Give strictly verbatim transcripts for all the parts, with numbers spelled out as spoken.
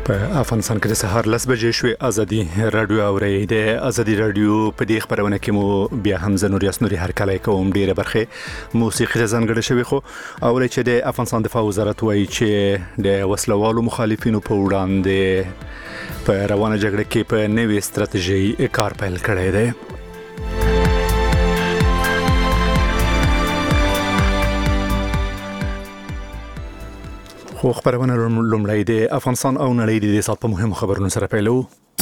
په افغانستان کې د سهار لس بجې شوې ازادي رادیو اوري د ازادي رادیو په دې خبرونه کې مو بیا هم زنور یاسنوري هر کله کوم ډیره برخه موسیقي ځانګړې شوی خو اول چې د افغانستان دفاع وزارت وایي چې د وسلوالو مخالفینو په وړاندې په روانه جګړه کې په نوې ستراتیژي کار پیل کړی دی. خو خبرونه لومړی د افغانستان او نړۍ د سات په مهمو خبرونو سره پیلو.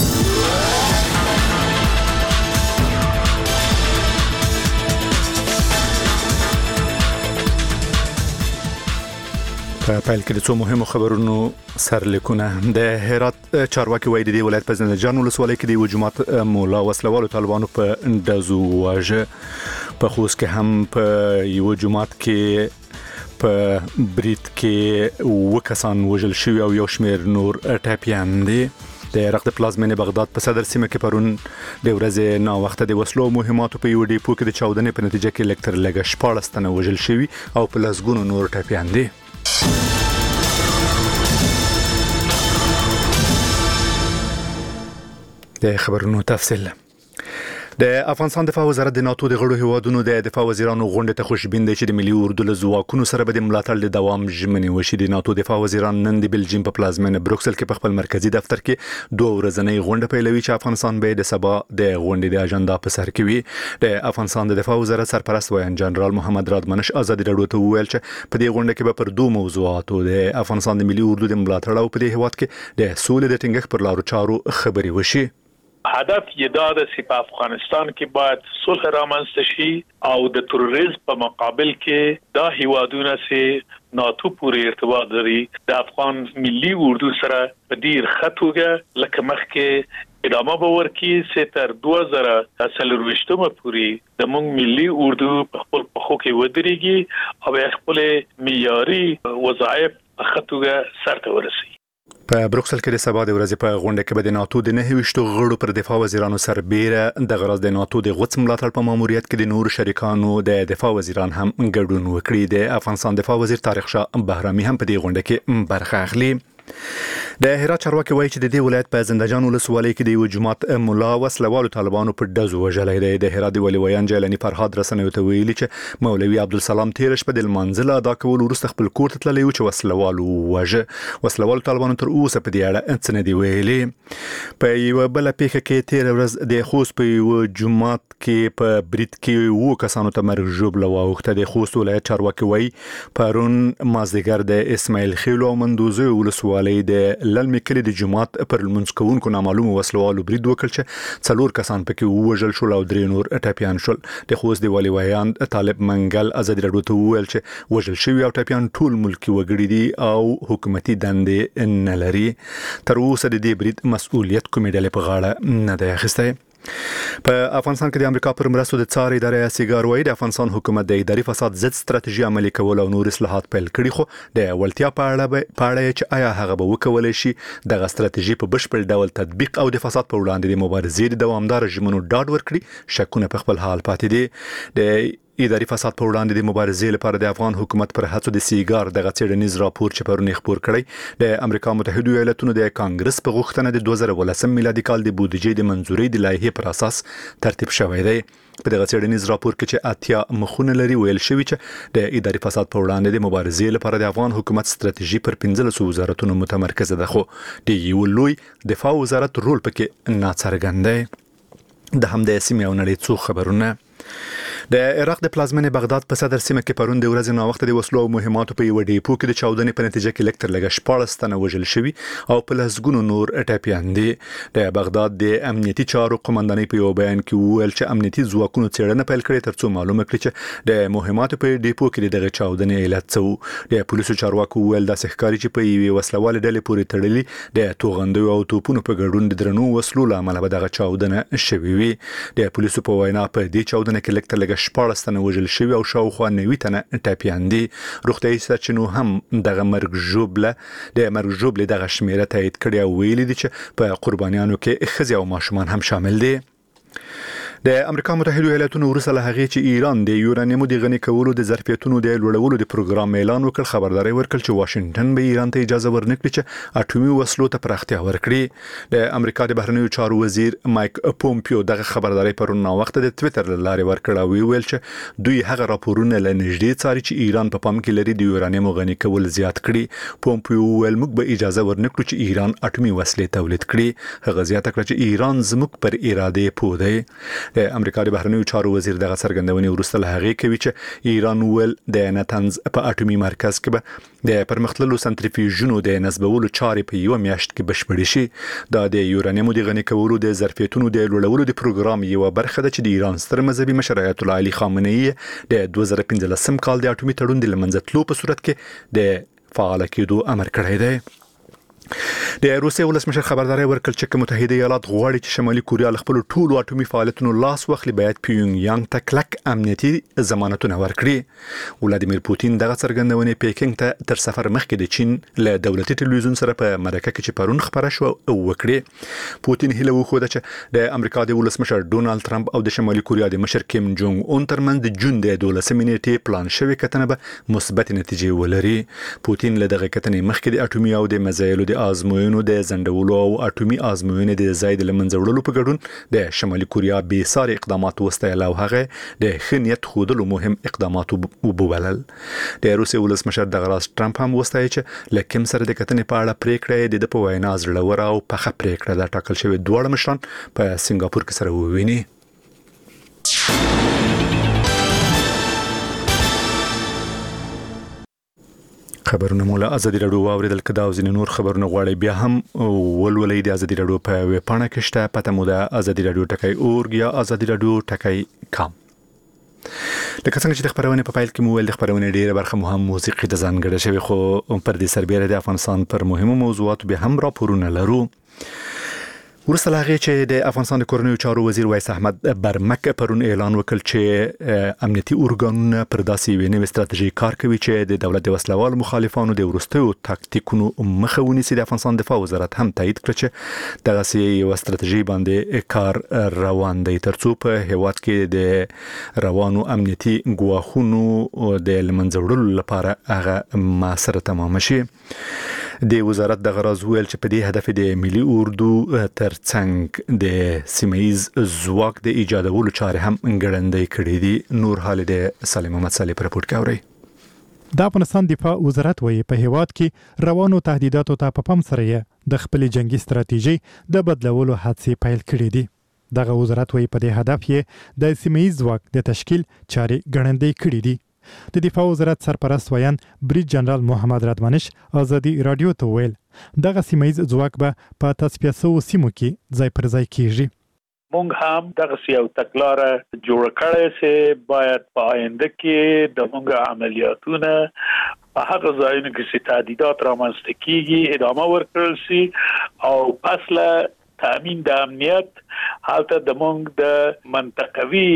په پیل کې د څو مهمو خبرونو سرلیکونه. د هرات چارواکي وایي د دې ولایت په زندجان ولسوالۍ کې د وجومات مولا وسلوالو طالبانو په ډزو واژه په خوست کې هم په یو جماعت کې په بریټ کې وکسان وژل شوی او یو شمېر نور ټاپیان دي. د عراق د پلازمینې بغداد په صدر سیمه کې پرون د ورځې نا وخت د وسلو مهماتو په یو ډیپو کې د چاودنې په نتیجه کې لکتر لګ شپاړس تنه وژل شوی او په لسګونو نور ټاپیان دي. د خبرونو تفصیل. د افغانستان دفاع وزارت د ناتو د غړو هیوادونو د دفاع وزیرانو غونډه ته خوشبین دي چې د ملي اردو له ځواکونو سره به د ملاتړ د دوام ژمنې وشي. د ناتو دفاع وزیران نن د بلجیم په پلازمینه بروکسل کې په خپل مرکزی دفتر کې دوه ورځنۍ غونډه پیلوي چې افغانستان به د سبا د غونډې د اجنډا په سر کې وي. د افغانستان د دفاع وزارت سرپرست ویان جنرال محمد رادمنش ازادي رادیو ته وویل چې په دې غونډه کې به پر دوه موضوعاتو د افغانستان د ملي اردو د ملاتړ او په دې هیواد کې د سولې د ټینګښت پر لارو چارو خبري وشي. هدف یې دا ده چې په افغانستان کې باید صلح رامنځته شي او د تروریزم په مقابل کې دا هیوادونه چې ناتو پورې ارتباط لري د افغان ملي اردو سره په ډیر ښه توګه لکه مخکې ادامه به ورکړي چې تر دوه زره څلرویشتمه پورې د موږ ملي اردو په خپل پښو کې ودرېږي او خپل معیاري وظایف په ښه توګه سرته ورسوي. په بروکسل کې د سبا د ورځې په غونډه کې به د ناتو د نهه ویشتو غړو پر دفاع وزیرانو سربېره د غرض د ناتو د غوڅ ملاتړ په ماموریت کې د نور شریکانو د دفاع وزیران هم ګډون وکړي. د افغانستان دفاع وزیر طارق شاه بهرامي هم په دې غونډه کې برخه اخلي. د هرات چارواکي وایي چې د دې ولایت په زندجان ولسوالۍ کې د یو جماعت مولا وسلوالو طالبانو په ډزو وژلی دی. د هرات د ولي ویان جیلانی فرهاد رسنیو ته ویلي چې مولوي عبدالسلام تیر شپه د لمانځه ادا کول وروسته خپل کور ته تللی و چې وسلوالو وژه. وسلوالو طالبانو تر اوسه په دې اړه څه نه دي ویلي. په یو بل پیښه کې تیر ورځ د خوست په یو جماعت کې په بریټ کې وو کسانو ته مرګ ژوبله واوښته. د خوست ولایت چارواکي وایي پرون مازدیګر د اسماعیل خیل او مندوزه ولسوالۍ د للمې کلي د جماعت پر لمونځ کوونکو نامعلومو وسلوالو برید وکړ چې څلور کسان پکې ووژل شول او درې نور ټاپیان شول. د خوست د والي ویان طالب منګل ازادي رادیو ته وویل چې وژل شوي او ټاپیان ټول ملکي وګړي دي او حکومتي دندې نه لري. تر اوسه د دې برید مسؤلیت کومې ډلې په غاړه نه دی اخیستی. په افغانستان کې د امریکا پر مرستو د څار ادارې سیګار وایي د افغانستان حکومت د اداري فساد ضد ستراتیژي عملي کول او نور اصلاحات پیل کړي خو د ولتیا په اړه په اړه چې آیا هغه به وکولای شي دغه ستراتیژي په بشپړ ډول تطبیق او د فساد پر وړاندې د مبارزې د دوامدار رژیمونو ډاډ ورکړي شکونه په خپل حال پاتې دي. د اداري فساد پر وړاندې د مبارزې لپاره د افغان حکومت پر هڅو د سیګار دغه څېړنیز راپور چې پرون خپور کړی د امریکا متحده ایالاتونو د کانګرس په غوښتنه د دوه زره ولسم میلادي کال د بودیجې د منځوري د لایحې پر اساس ترتیب شوی دی. په دغه څېړنیز راپور کې چې اتیا مخونه لري ویل شوی چې د اداري فساد پر وړاندې د مبارزې لپاره د افغان حکومت ستراتیژي پر پنځلس وزارتونو متمرکزه ده خو د یو لوی دفاع وزارت رول پکې ناڅرګند دی. د همدې سیمې او نړۍ څو خبرونه. د عراق د پلازمینې بغداد په صدر سیمه کې پرون د ورځې نا وخت د وسلو مهماتو په یو ډیپو کې د چاودنې په نتیجه کې لکتر لګ شپاړس تنه وژل شوي او په لسګونو نور ټاپیان دي. د بغداد د امنیتي چارو قومندانۍ په یو بیان کې وویل چې امنیتي ځواکونو څېړنه پیل کړې ترڅو معلومه کړي چې د مهماتو په ډیپو کې دغه چاودنې علت څه و. د پولیسو چارواکو وویل دا ښکاري چې په یوې وسلوالې ډلې پورې تړلي د توغندیو او توپونو په ګډون د درنو وسلو له امله به دغه چاودنه شوې وي. د پولیسو په وینا په دې چاودنه کې لکتر لګ شپاړس تنه وژل شوي او شاوخوا نوي تنه ټاپیان دي. روغتیايي سرچینو هم دغه مرګ ژوبله د مرګ ژوبلې دغه شمیره تایید کړې او ویلي دي چې په قربانیانو کې ښځې او ماشومان هم شامل دي. د امریکا متحده ایالاتونو وروسته له هغې چې ایران د یورانیم د غني کولو د ظرفیتونو د لوړولو د پروګرام اعلان وکړ، خبرداري ورکړه چې واشنگټن به ایران ته اجازه ورنکړي چې اټومي وسلو ته پراختیا ورکړي. د امریکا د بهرنیو چارو وزیر مایک پومپیو دغه خبرداري پرون وخت د ټوئیټر لارې ورکړه او ویل چې دوی هغه راپورونه له نږدې څاري چې ایران په پام کې لري د یورانیم غني کول زیات کړي. پومپیو ویل موږ به اجازه ورنکړو چې ایران اټومي وسلې تولید کړي. هغه زیاته کړه چې ایران زموږ پر اراده پوه دی. د امریکا د بهرنیو چارو وزیر دغه څرګندونې وروسته له هغې کوي چې ایران ول د نتنز په اټومي مرکز کې به د پرمختللو سنټریفیوژونو د نسبولو چارې په یو میاشت کې بشپړې شي. دا د یورانیم د غني کولو د ظرفیتونو د لوړولو د پروګرام یو برخه ده چې د ایران ستر مذهبي مشر آیت الله علي خامنه‌ای د دوه زره پنځلسم کال د اټومي تړون د لمنځه تلو په صورت کې د فعال کېدو امر کړی دی. د روسیې ولسمشر خبرداري ورکړه چې متحده ایالات غواړي چې شمالي کوریا له خپل ټولو اټومي فعالیتونو لاس واخلي، باید پیونګ یانګ ته کلک امنیتي ضمانتونه ورکړي. ولادیمیر پوتین دغه څرګندونې پیکینګ ته تر سفر مخکې د چین له دولتي ټلویزیون سره په مرکه کې چې پرون خبره شو وکړي. پوتین هیله وښوده چې د امریکا د ولسمشر ډونالد ټرمپ او د شمالي کوریا د مشر کیم جونګ اون ترمنځ د جون د دولسمې نیټې پلان شوی کتنه به مثبت نتیجې ولري. پوتین له دغه کتنې مخکې د اټومي او د مزایلو د آزموینو د زندولو او اټومي آزموینې د زاید لمنځه وړلو په ګډون د شمالي کوریا بې ساري اقدامات وستایل او هغه د ښه نیت ښودلو مهم اقدامات وبولل. د روسیې ولسمشر دغه راز ټرمپ هم وستایي چې له کیم سره د کتنې په اړه پریکړه د په وینا زړوره او پخه پریکړه ده ټاکل شوې. دواړه مشران په سنگاپور کې سره وویني. خبرونه مولا ازادي رادیو واوریدل کدا او ځینې نور خبرونه غواړي بیا هم ولولې د ازادي رادیو په ویب پاڼه کې شته، پته مو ده ازادي رادیو ټکای اورګ یا ازادي رادیو ټکای کام. لکه څنګه چې د خبرونه په فایل کې مو ول د خبرونه ډیره برخه مهم موسیقي د ځانګړې شوی، خو پر دې سربېره د افغانستان پر مهمو موضوعاتو به هم راپورونه لرو. ورسته لاغه چې د افغانستان د کورنیو چارو وزیر وایس احمد برمک پرون اعلان وکړ چې امنیتي ارګانونه پر داسې یوې نوې ستراتیژي کار کوي چې د دولت د وسلوال مخالفانو د ورستیو تاکتیکونو مخه ونیسي. د افغانستان دفاع وزارت هم تایید کړ چې دغه یو ستراتیژي باندې کار روان دی ترڅو په هیواد کې د روانو امنیتي ګواښونو د لمنځه وړلو لپاره هغه مسره تمام شي. د وزارت د غرض ویل چې په دې هدف د ملي اردو ترڅنګ د سیمایز ځواک د ایجادولو چارې هم ګړندۍ کړې دي. نور حال د سالم محمد صالح پر رپورت کوي. د افغانستان دفاع وزارت وایي په هیواد کې روانو تهدیداتو ته په پام سره د خپل جنگي ستراتیژي د بدلولو هڅې پیل کړې دي. دغه وزارت وایي په دې هدف یې د سیمایز ځواک د تشکیل چارې ګړندۍ کړې دي. د دفاع وزارت سرپرست ویان بریج جنرال محمد رادمنش ازادي رادیو ته ویل دغه سیمایز ځواک به په تصفیه سو سیمو کې ځای پر ځای کیږي. مونږ هم دغه یو تګلاره جوړ کړې چې باید په آینده کې د مونږ عملیاتونه په هغه ځایونو کې چې تهدیدات رامنځته کیږي ادامه ورکړل شي او پس له تامین د امنیت حالت د مونږ د منطقوي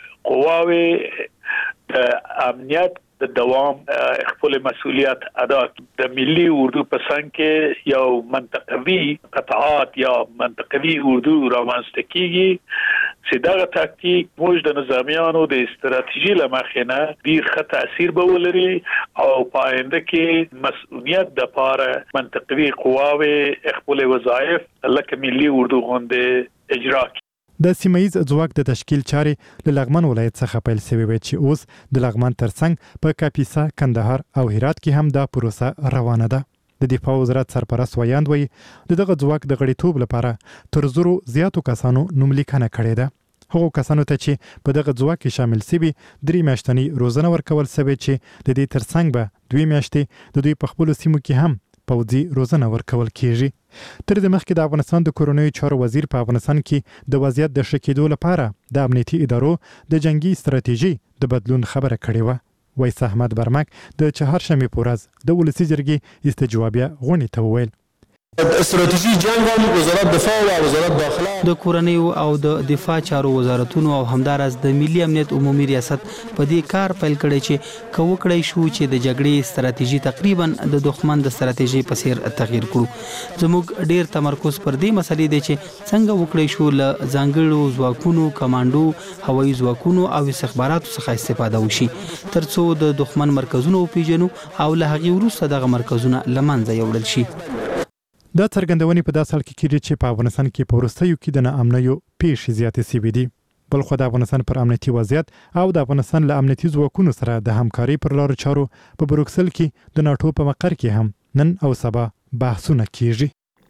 قواوې د امنیت د دوام خپل مسؤلیت ادا د ملي اردو په څنګ کې یو منطقوي قطعات یا منطقوي اردو رامنځته کیږي چې دا تاکتیک موږ د نظامیانو د استراتیژي لمخې نه ډیر ښه تاثیر به ولري او په آینده کې مسؤلیت د پاره منطقوي قواوې خپل وظایف لکه ملي اردو غونډه اجرا کوي. د سیمایز ځواک د تشکیل چارې له لغمان ولایت څخه پیل شوې وي چې اوس د لغمان ترڅنګ په کاپیسا، کندهار او هرات کې هم دا پروسه روانه ده. د دفاع وزارت سرپرست ویاند وایي دغه ځواک د غړیتوب لپاره تر زرو زیاتو کسانو نوملیکنه کړې ده. هغو کسانو ته چې په دغه ځواک کې شامل سوي درې میاشتنی روزنه ورکول شوې چې د دې ترڅنګ به دوی میاشتې د دوی په خپل سیمو کې هم پوځي روزنه ورکول کیږي. تر دې مخکې د افغانستان د کورنیو چارو وزیر په افغانستان کې د وضعیت د ښه کېدو لپاره د امنیتي ادارو د جنگي ستراتیژي د بدلون خبره کړې وه. وایس احمد برمک د چهارشنبې په ورځ د ولسي جرګې استجوابیه غونډې ته وویل استراتیژي جنگ هم وزارت دفاع او وزارت داخله د کورنۍ او د دفاع چارو وزارتونو او همدارس د ملي امنیت عمومي ریاست په دې کار پیل کړی چې کوکړی شو چې د جګړې ستراتیژي تقریبا د دښمن د ستراتیژي په څیر تغییر کړو. زموږ ډیر تمرکز پر دې مسلې دی چې څنګه وکړی شو له ځانګړو ځواکونو، کمانډو، هوایي ځواکونو او استخباراتو څخه استفاده وشي ترڅو د دښمن مرکزونو وپیژنو او له هغې وروسته دغه مرکزونه له منځه یوړل شي. دا څرګندونې په داسې حال کې کېږي چې په افغانستان کې په وروستیو کې د ناامنیو پیښې زیاتې شوې دي. بلخو د افغانستان پر امنیتي وضعیت او د افغانستان له امنیتي ځواکونو سره د همکارۍ پر لارو چارو په بروکسل کې د ناټو په مقر کې هم نن او سبا بحثونه کېږي.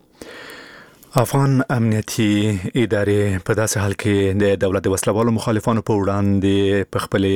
افغان امنیتي ادارې په داسې حال کې د دولت د وسلوالو مخالفانو په وړاندې په خپل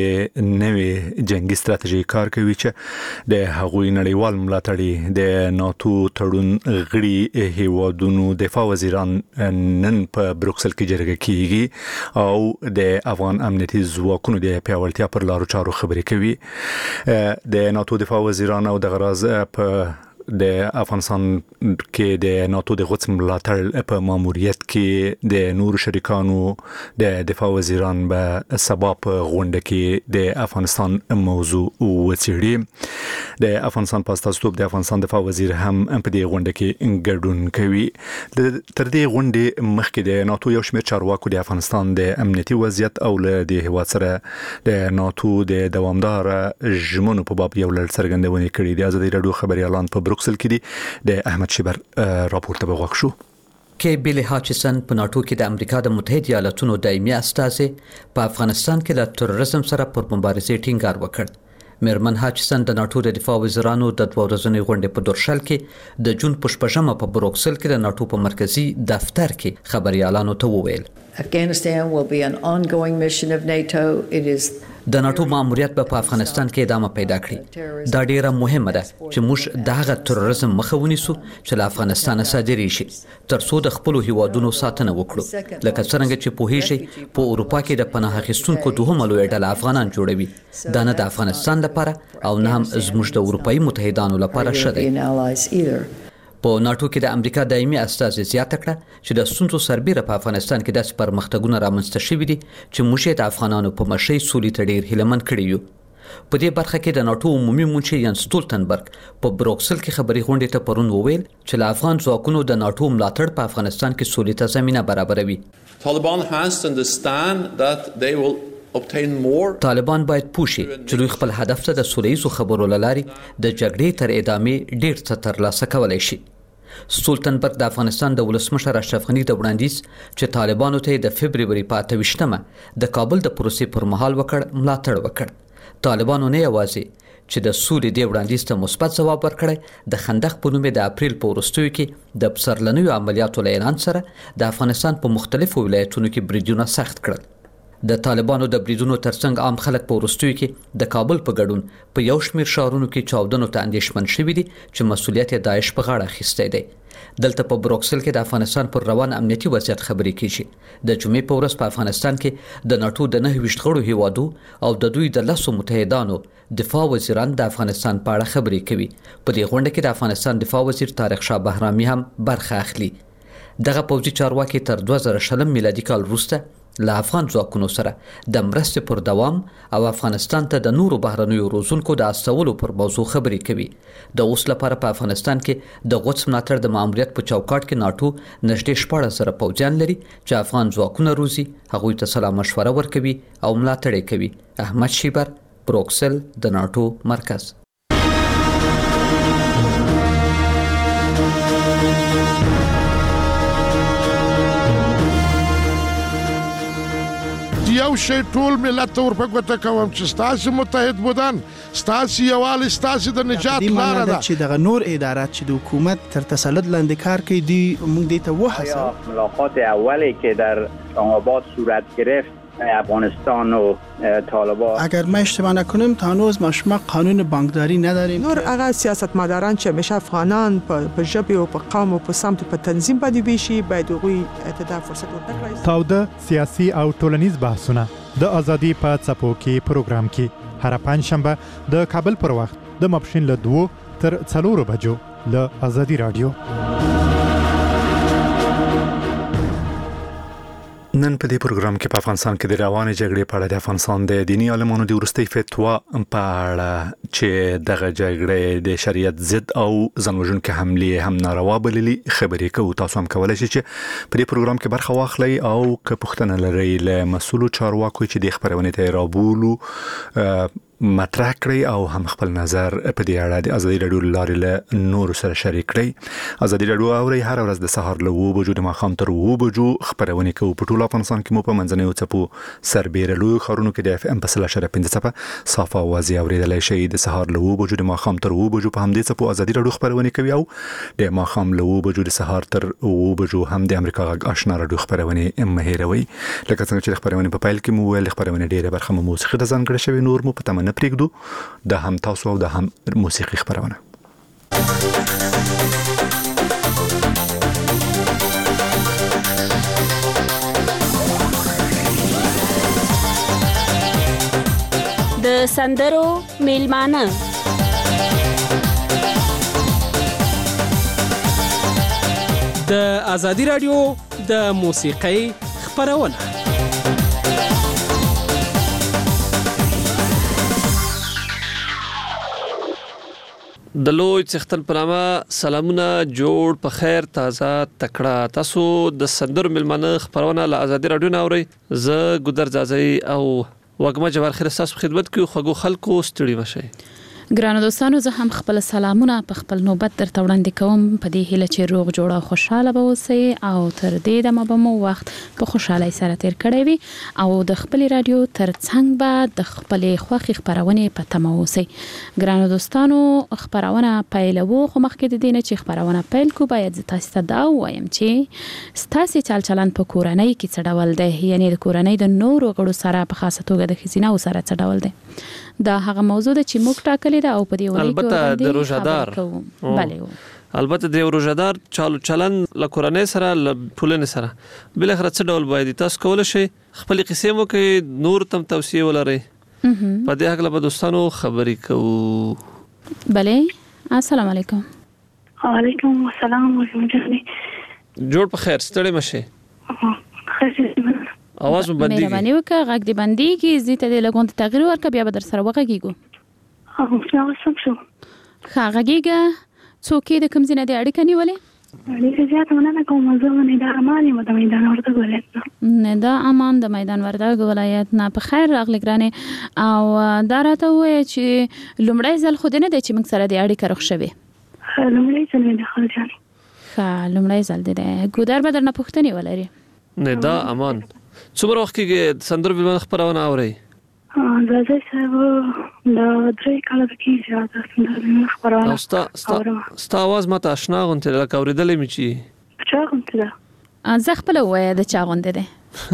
نوې جنگي ستراتیژي کار کوي چې د هغوی نړیوال ملاتړي د ناتو تړون غړي هیوادونو دفاع وزیران نن په بروکسل کې جرګه کیږي او د افغان امنیتي ځواکونو د پیاوړتیا پر لارو چارو خبرې کوي. د ناتو دفاع وزیران او د غراز په د افغانستان کې د ناتو د غوڅ ملاتړ په ماموریت کې د نور شریکانو د دفاع وزیران به سبا په غونډه کې د افغانستان موضوع وڅېړي. د افغانستان په استازیتوب د افغانستان دفاع وزیر هم په دې غونډه کې ګډون کوي. تر دې غونډې مخکې د ناتو یو شمېر چارواکو د افغانستان د امنیتي وضعیت او له د هیواد سره د ناتو د دوامدار ژمنو په باب یو لړ څرګندونې کړې دي. ازادي راډیو خبريالان په بروکسل کې دي. د احمد شیبر راپورته به وغوښ شو. کې بیل هاچسن په ناتو کې د امریکا د متحده ایالاتونو دایمي استازي په افغانستان کې د تروریزم سره پر مبارزې ټینګار وکړ. میرمن هاچسن د ناتو د دفاع وزیرانو د دوه ورځنۍ غونډې په درشل کې د جون په شپږمه په بروکسل کې د ناتو په مرکزی دفتر کې خبريالانو ته وویل Afghanistan will be an ongoing mission of NATO. It is د ناتو ماموریت په افغانستان کې ادامه پیدا کړي. دا ډیره مهمه ده چې موږ دغه تروریزم مخه ونیسو چې له افغانستان صادري شي ترڅو د خپل هیوادونو ساتنه وکړو. لکه څنګه چې په هیڅ په اروپا کې د پناه اخیستونکو دوهمه لوی ډله افغانان جوړوي. دا نه د افغانستان لپاره او نه هم زموږ د اروپאי متحدانو لپاره شته. په ناتو کې د امریکا دایمي استازي زیاته کړه چې د ستونزو سربېره په افغانستان کې داسې پرمختګونه رامنځته شوي دي چې موږ د افغانانو په مشرۍ سولې ته ډېر هیلهمن کړي یو. په دې برخه کې د ناتو عمومي منشي یان سټولتنبرګ په بروکسل کې خبري غونډې ته پرون وویل چې له افغان ځواکونو د ناتو ملاتړ په افغانستان کې سولې ته زمينه برابروي. Taliban has to understand that they will طالبان باید پوښي چې دوی خپل هدف ته د سولهییزو خبرو لاري د جګړې تر ادامې ډیر څه ترلاسه کولای شي. سټولتنبرګ د افغانستان د ولسمشر اشرف غنی د وړاندیز چې طالبانو ته د فبرवरी په اته ویشتمه د کابل د پروسې پر مهال وکړ ملاتړ وکړ. طالبانو نه یوازې چې د سولې د وړاندیز ته مثبت ځواب ورکړی، د خندق په نوم د اپریل په وروستیو کې د پسرلنیو عملیاتو له اعلان سره د افغانستان په مختلفو ولایتونو کې بریدونه سخت کړل. د طالبانو د بریدونو ترڅنګ عام خلک په وروستیو کې د کابل په ګډون په یو شمېر ښارونو کې چاودنو ته اندېښمن شوي دي چې مسؤلیت یې داعش په غاړه اخیستی دی. دلته په بروکسل کې د افغانستان پر روان امنیتي وضعیت خبرې کیږي. د جمعې په ورځ په افغانستان کې د ناتو د نهه ویشت غړو هیوادو او د دوی د لسو متحدانو دفاع وزیران د افغانستان په اړه خبرې کوي. په دې غونډه کې د افغانستان دفاع وزیر طارق شاه بهرامي هم برخه اخلي. دغه پوځي چارواکي تر دوه زره شلم میلادي کال وروسته له افغان ځواکونو سره د مرستې پر دوام او افغانستان ته د نورو بهرنیو روزونکو د استولو پر موضوع خبرې کوي. د اوس لپاره په افغانستان کې د غوڅ ملاتړ د ماموریت په چوکاټ کې ناتو نږدې شپږ زره پوځیان لري چې افغان ځواکونه روزي، هغوی ته سلا مشوره ورکوي او ملاتړ کوي. احمد شیبر، بروکسل، د ناتو مرکز. یو شی ټول ملت ته ورپګوته کوم چې ستاسو متحد بودن، ستاسو یووالی، ستاسو د نجات لاره ده. چې دغه نور ادارات چې د حکومت تر تسلط لاندې کار کوي دی موږ دې ته وهڅوو. ملاقات اولی که در اسلام‌آباد صورت گرفت افغانستان و طالبان، اگر ما اشتباه نکنیم تا هنوز ما قانون بانکداری نداریم. نور هغه سیاستمداران چې همیشه افغانان په ژبه او په قوم او په سمت په تنظیم باندې ویشي باید هغوی ته دا فرصت ورکړي. تاوده سیاسي او ټولنیز بحثونه د ازادي په څپو کې پروګرام کې هر پنځشنبه د کابل پر وخت د ماپښین له دوه تر څلورو بجو له ازادي رادیو. نن په دې پروګرام کې په افغانستان کې د روانې جګړې په اړه د افغانستان د دینی عالمانو د ورستۍ فتوا په اړه چې دغه جګړې د شریعت ضد او ځانوژونکو حمله هم ناروا بللي خبرې کوو. تاسو هم کولای شئ چې په دې پروګرام کې برخه واخلئ او که پوښتنه لرئ له مسؤلو چارواکو چې د خبرونه ته رابولو مطرح کړئ او هم خپل نظر په دې اړه د ازادي رادیو لارې له نور سره شریک کړئ. ازادي رادیو اوري هر ورځ د سهار له اوه بجو د ماښام تر اوه بجو خبرونه کوي په ټول افغانستان کې. مو په منځنیو څپو سربېره لوی خارونو کې د اف ام په سل اشاره پنځه څپه صافه اوازې اوریدلای شئ. د سهار له اوه بجو د ماښام تر اوه بجو په همدې څپو ازادي رادیو خبرونه کوي او د ماښام له اوه بجو د سهار تر اوه بجو هم د امریکا غږ آشنا رادیو خبرونه مهیروي. لکه څنګه چې خبرونه په پایل کې مو ویل خبرونه ډیره برخه مو موسیقي د ځانګړي شوی نور مو په تمنه پرېږدو د هم تاسو او د هم موسیقي خبرونه. د سندرو میلمانه د ازادي رادیو د موسیقۍ خبرونه. د لوی څښتن په نامه سلامونه، جوړ په خیر، تازه تکړه. تاسو د سندرو میلمانه خبرونه له ازادي رادیو نه اورئ. زه ګودر زازی او وګما جوار خیر تاسو خدمت کوي. خوږو خلکو ستړي مشه. ګرانو دوستانو، زه هم خپل سلامونه په خپل نوبت درته وړاندې کوم په دې هیله چې روغ جوړ او خوشاله به اوسئ او تر دې دمه به مو وخت په خوشحالۍ سره تیر کړی وي او د خپل رادیو تر څنګ به د خپل خوښي خبرونه په تمه اوسئ. ګرانو دوستانو، خبرونه پیلوو، خو مخکې د دې نه چې خبرونه پیل کو باید تاسو ته دا وایم چې ستاسو چل چلن په کورنۍ کې څه ډول دی، یعنی د کورنۍ د نورو غړو سره په خاصه توګه د ښځیناو سره څه ډول دی. دا هغه موضوع ده چې موږ ټاکلې ده او په دې ولې کې البته د روزادار بله البته د روزادار چالو چلن له کورنۍ سره له ټولنې سره بل اخر څه ډول باید تاسو کول شي خپل قصې مو کې نور تم توصیه ولرئ. په دې حق له دوستانو خبرې کوو. بله، السلام علیکم. وعلیکم السلام ورحمۃ. جوړ په خیر، ستړي مشه. اواز باندې مهرباني وکړه غږ دې باندې زه ته د لګون تغیر ورکړه بیا به در سره وغږیږو. او څنګه سم شو؟ ښه غږیږه. څوک د کوم ځای نه اړیکه نیولې؟ اړیکه زیاته نه کوم. زه نه د امان یم د میدان وردګ ولایت نه دا امان د میدان وردګ ولایت نه. په خیر راغلی ګرانې. او دا راته وایي چې لومړی ځل خو دې نه دی چې موږ سره د اړیکه رخ شوې؟ لومړی ځل مې د خپل جانې. ښه لومړی ځل دی. ګودر به درنه پوښتنې ولري. نه دا امان څومره وخت کې سندرو میلمانه خبرونه اورئ؟ دا ځای صاحب دا درې کاله کېږي دا سندرو میلمانه خبرونه اورم. ستا اواز ماته اشنا غونډه لکه اورېدلې مې چې چا غونډه ده؟ زه خپله ووایه د چا غونډه ده.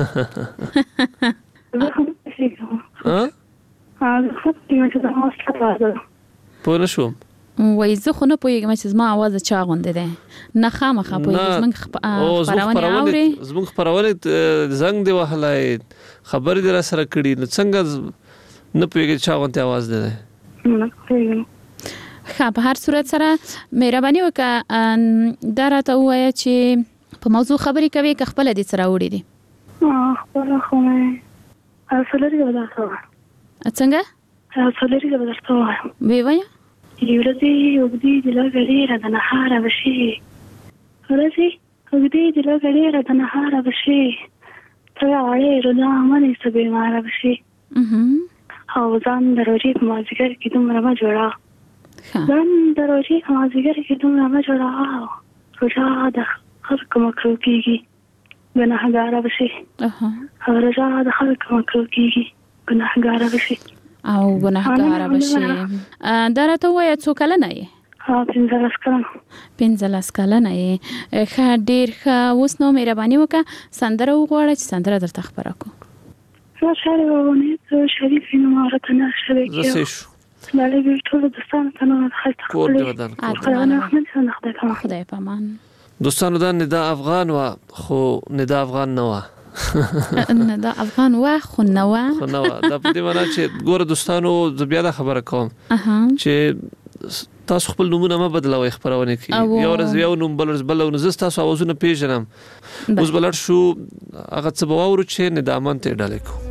زه هم پوهېږم. زه خو پوهېږم چې زما ستا اواز ده. پوه نه شوم. وای زه خو نه پوهېږم چې زما اواز چا غونډه ده. نه خامخا پوهېږم. زموږ خپرونې اورې؟ زموږ خپرونې زنګ دی وهلی، خبرې دې را سره کړي، نو څنګه نه پوهېږې چا غونډې اواز دی؟ نه پوهېږم. ښه، په هر صورت سره مهرباني وکړه دا راته ووایه چې په موضوع خبرې کوې که خپله دې څه راوړي دي؟ خپله خو مې څلوري به درته وایم. څنګه؟ څلوري به درته وایم. ویې وایه. ورځې اوږدې د لږه ډېره د نهاره به شي. ورځې اوږدې د لږه ډېره د نهاره به شي. ته اړې رودا منې څه بیماره به شي. او ځان د روژې په مازدیګر کې دومره مه جوړه. ځان د روژې په مازدیګر کې دومره مه جوړه. روژه د خلکو مکروه کېږي، ګناهګاره به شي. او روژه د خلکو مکروه کېږي، ګناهګاره به شي. او ګناهګاره به شي. دا راته ووایه څو کلنه یې؟ پنځلس کلنه. پنځلس کلنه یې. ښه، ډېر ښه. اوس نو مهرباني وکړه سندره وغواړه چې سندره درته خپره کړو. زه شاعر وغواړم شریف نو راته نه شوی زه شو بله ټول دوستانو ته نو خلک کور دې ودان خدای خدای خدای پامان. دوستانو دا ندا افغان و خو ندا افغان نه و. نه دا افغان و خو نه و خو نه و. دا په دې معنی چې ګوره دوستانو زه بیا دا خبره کوم چې تاسو خپل نومونه ما بدلوي خبرونه کې یو ورځ یو نوم بل ورځ بل نو زه تاسو اوازونه پیژنم اوس بلر شو هغه څه به واورو چې ندامت ته ډالې کو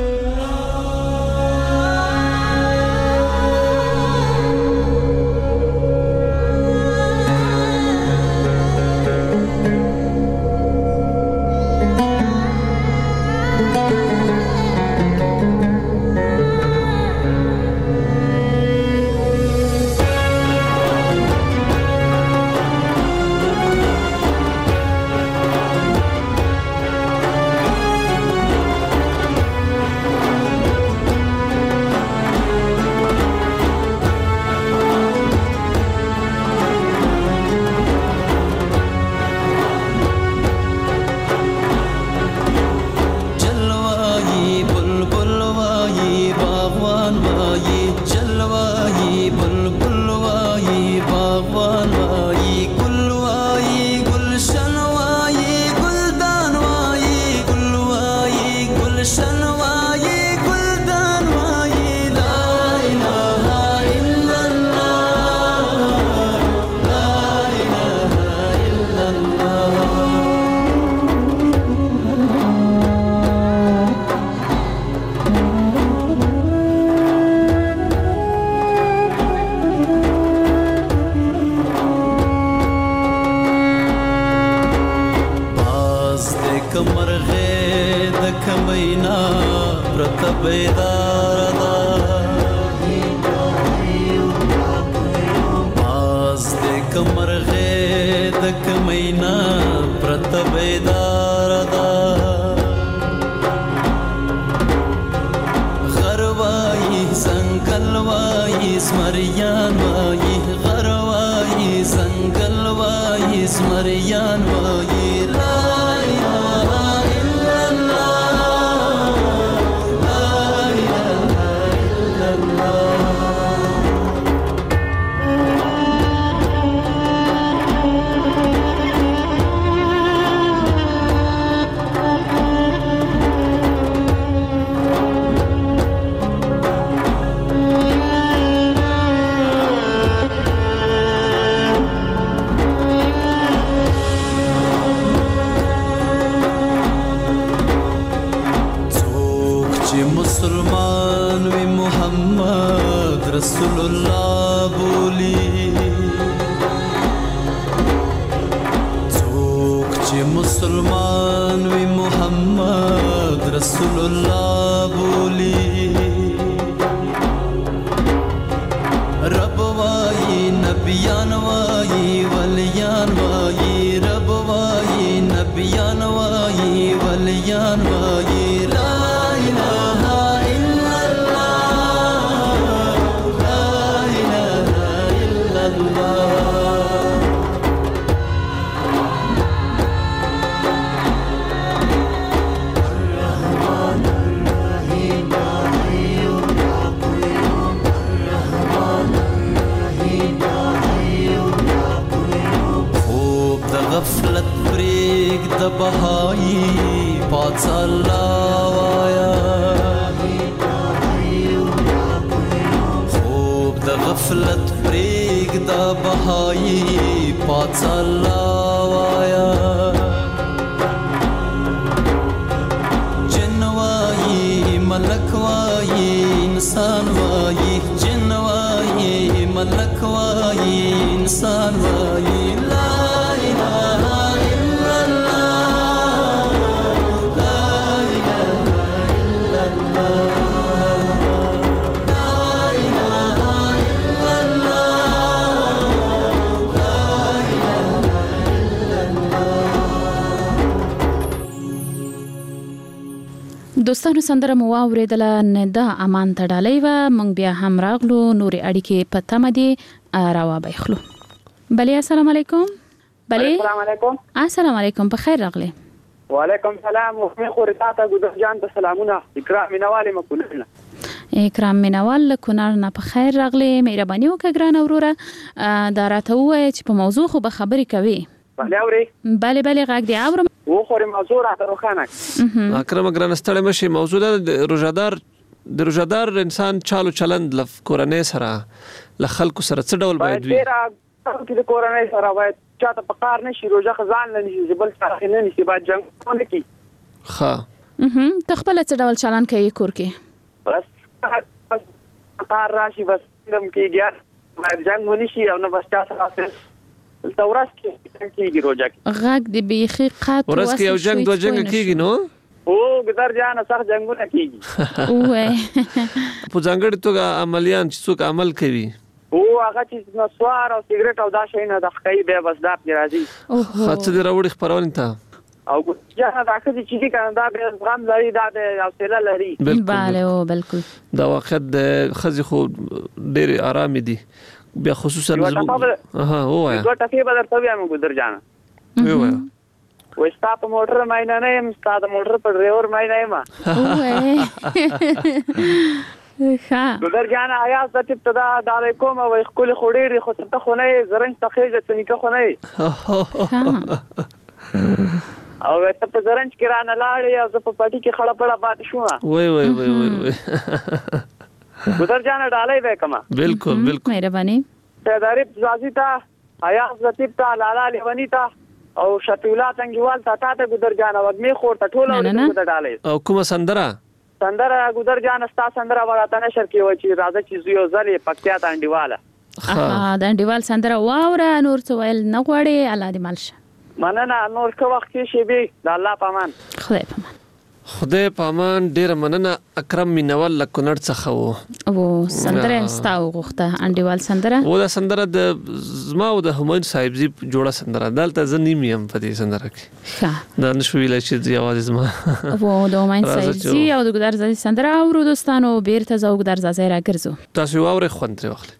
دوستانو سندره مو اوریدله نه د امان تړلې و مونږ بیا هم راغلو نوري اړیکې پته مدي راوا بخلو بلی السلام علیکم بلی السلام علیکم السلام علیکم په خیر راغلی وعلیکم السلام مخمه خورتاته ګذر جان ته سلامونه اکرام مینوال مکولنه اکرام مینوال کونار نه په خیر راغلی مهرباني وکړه ګران اوروره دا راته وای چې په موضوع خو به خبرې کوي بله اوري بله بله غږ دی اورم و خوري موضوع راته روښانه اکرم ګران ستړی مشي موضوع د روزادار د روزادار انسان چالو چلند لف کورنۍ سره له خلکو سره څه ډول باید وي؟ چې د کورنۍ سره باید چاته په کار نشي، روژه خزان نه نشي، بل څه نه نشي، باید جنګ ونه کی. ښه ته خپل څه ډول چلان کوي کور کې؟ بس کار راشي بس دم کېږي، باید جنګ ونه شي او نه بس چا سره ته ورځ کې کېږي روژه کې. غږ د بیخي قات ورځ کې یو جنګ دوه جنګ کېږي نو؟ او ګدر جان سخت جنگونه کېږي. اوه په ځانګړې توګه عملیان چې څوک عمل کوي او هغه چې نسوار او سیګریټ او دا شی نه د خکې به بس دا پې راځي. خاصه د راوړي خبرونه ته او ګویا دا چې چې کنه دا به غم لري، دا د حوصله لري. bale او بالکل دا وخت د خزي خو ډېر آرام دي بیا خصوصا اها وایا دوه ټکی به درته وایم ګدر جان. وایا وې ستا په موټر مې نه یم، ستا د موټر په ډرایور مې نه یم. ښه ګدر جان آیا ست ابتدا د علیکم او خپل خوري خو ته خو نه زرنج تخیجه څنګه خو نه او ته په زرنج کې رانه لاړې او زه په پټي کې خړه پړه پات شوم. وای وای وای وای ګدر جان ډالې به کما بالکل بالکل مهرباني ته دارب زازي تا آیا ست ابتدا لالا لیونی تا او شفیولا څنګهوال تا ته ګدر جان وګمې خور ته ټوله ورته ډالې او کومه سندره سندره ګدر جان ستا سندره وراته نشر کې و چې راځه چې زیو زلې پکتیا ته انډیواله. ها د انډیوال سندره واوره نور څه ویل نه غواړي الله دې مالشه. مننه نور څه وخت کې شي به د الله پامان. خدای پامان. خدای پامان ډیر مننه. اکرم مینوال له کونړ څخه وو او سندره ستاو غوښته انډیوال سندره و دا سندره د زما او د همایون صاحبزي جوړه سندره دلته زه نیم یم په دې سندره کې. ښه دا نشو ویلای چې د یوازې زما و د همایون صاحبزي او د ګدر زازي سندره او دوستانو بیرته زو ګدر زازي راګرځو. تاسو واورې خوند ترې واخلئ.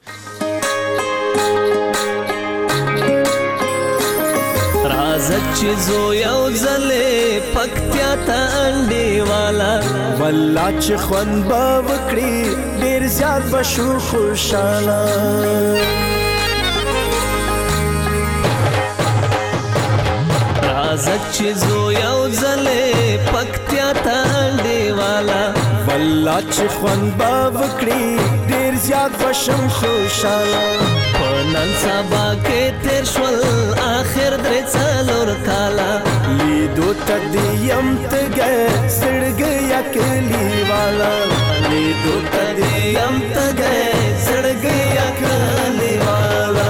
راځه چې زو یو ځلې پکتیا ته انډیواله والله چې خوند به وکړي ډېر زیات به شو خوشحاله. راځه چې زو یو ځلې پکتیا ته انډیواله والله چې خوند به وکړي ډېر زیات به شم خوشحاله. نن سبا کې تیر شول آخر درې څلور کاله لیدو ته دې یم تږی زړګی کلی والا لیدو ته دې یم تږی زړګی کلی والا.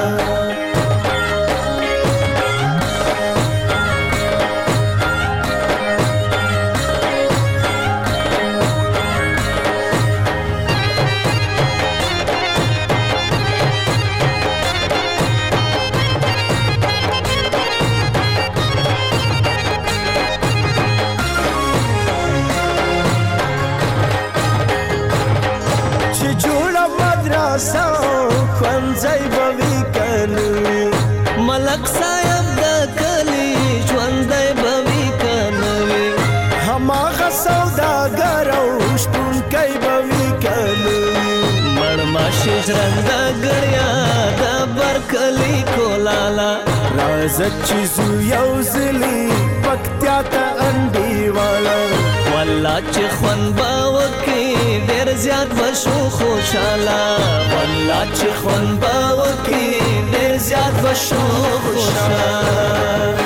خوانځای بوي کنوي ملک صاحب د کلی ژوندای بوي کنوي هماغه سوداګر او شپون کوي بوي کنوي مړ ماشه ژرنده ګړیا د برکلی کولالا. راځه چې زو یو ځلې پکتیا ته انډیواله والله چې خوند به وکړي ډېر زیات به شو خوشحاله. والله چې خوند به وکړي ډېر زیات به شو خوشحاله.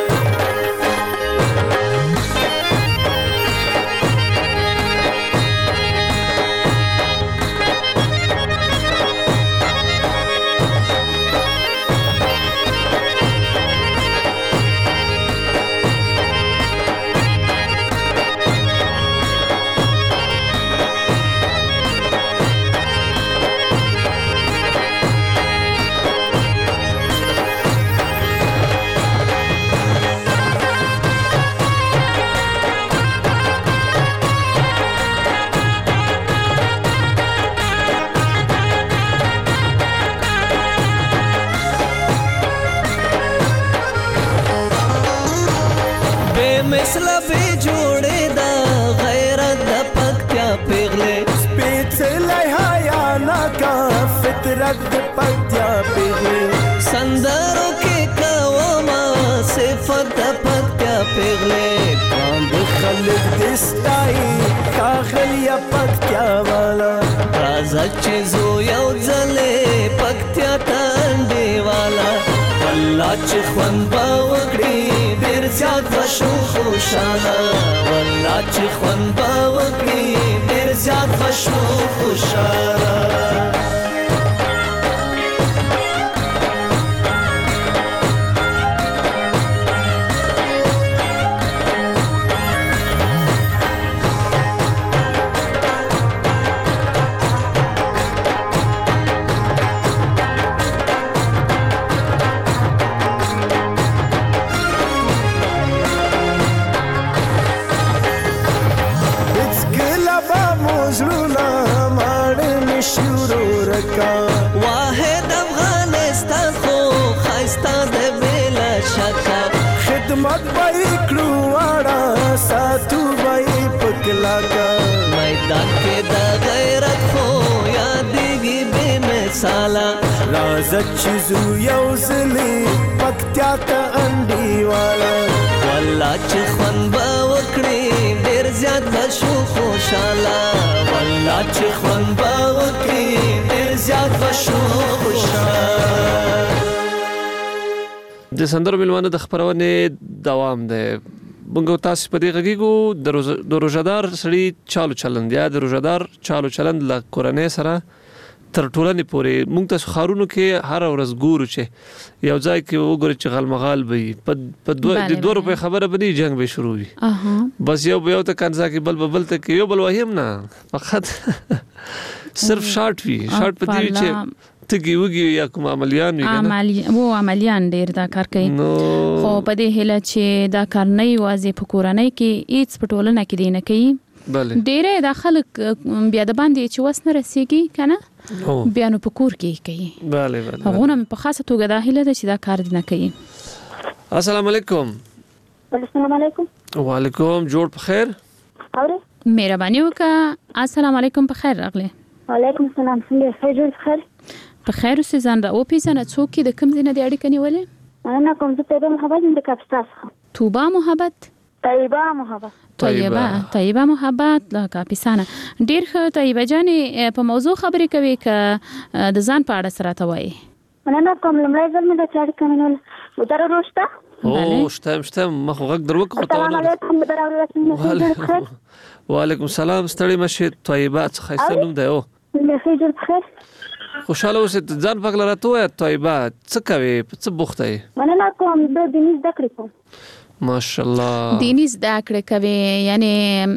مثلا به جوړې دا غیرت د پکتیا پیغلې سپېڅلې حیا ناکا فطرت د پکتیا پیغلې سندرو کې کوما صفت د پکتیا پیغلې باندې خلک دستای کاغلیا پکتیا والا. راځه چې زو یو ځلې والله چې خوند به وکړي ډېر زیات به شو خوشاله والله چې خوند به وکړي ډېر زیات به شو خوشاله واحد افغانستان خو خایستا د بلا شکا خدمت بای کړو واړه ساتو بای پکلا کا میدان کې د غیرت خو یادېږي بے مثالا راز چیزو یو زلی پکتیا ته انډي والا والله چې خوند به وکړي ډېر زیات به شو خوشاله والله چې خوند به وکړي زیات بشو خوشحال د سندرو ملمانه د خبرونه دوام ده موږ تاسو په دې غږیږو د روزادار سړي چالو چلند یا د روزادار چالو چلند لا کورنۍ سره تر ټولنې پورې موږ تاسو خارونو کې هر ورځ ګورو چې یو ځای کې وګورئ چې غلمغال وي په د دوه روپې خبره بني جنگ به شروع وي بس یو یو ته کنځا کې بل بل ته کې یو بل وهم نه فقط صرف شارټ وی شارټ په دې چې تګي وګي یا کوم عملیان وي عملی وو عملیان ډیر دا کار کوي خو په دې هله چې دا کار نه واځي په کورنۍ کې هیڅ پټولنه کې دی نه کوي بله ډیره د خلک بیا د باندې چې وسنه رسیږي کنه بیا نو په کور کې کوي بله بله غونه په خاصه توګه د هله چې دا کار نه کوي السلام علیکم السلام علیکم وعلیکم جوړ په خیر اوره مهرباني وکړه السلام علیکم په خیر راغله وعلیکم السلام څنګه ښه جوړ خیر په خیر اوسې ځان را وپیژنه څوک د کوم ځای نه د اړیکې نیولې انا کوم زه طیبه محبت د کاپستاس توبه محبت طیبه محبت طیبه طیبه محبت لا کاپیسانه ډیر ښه طیبه جانې په موضوع خبرې کوي ک د ځان په اړه سره ته وایي انا کوم لمړی ځل مې د چاړ کمنول مدار روشته او شتم شتم مخ غږ دروک خو السلام علیکم مدار وعلیکم وعلیکم السلام ستړي مشه طیبه څه خیسته نوم دی او ښه جوړ خیر خوشاله اوسې ځان پاک لره ته طیبه څه کوي څه بوخته یې مننه کوم د دیني زده کړې کوم ماشاءالله دیني زده کړې کوي یعنی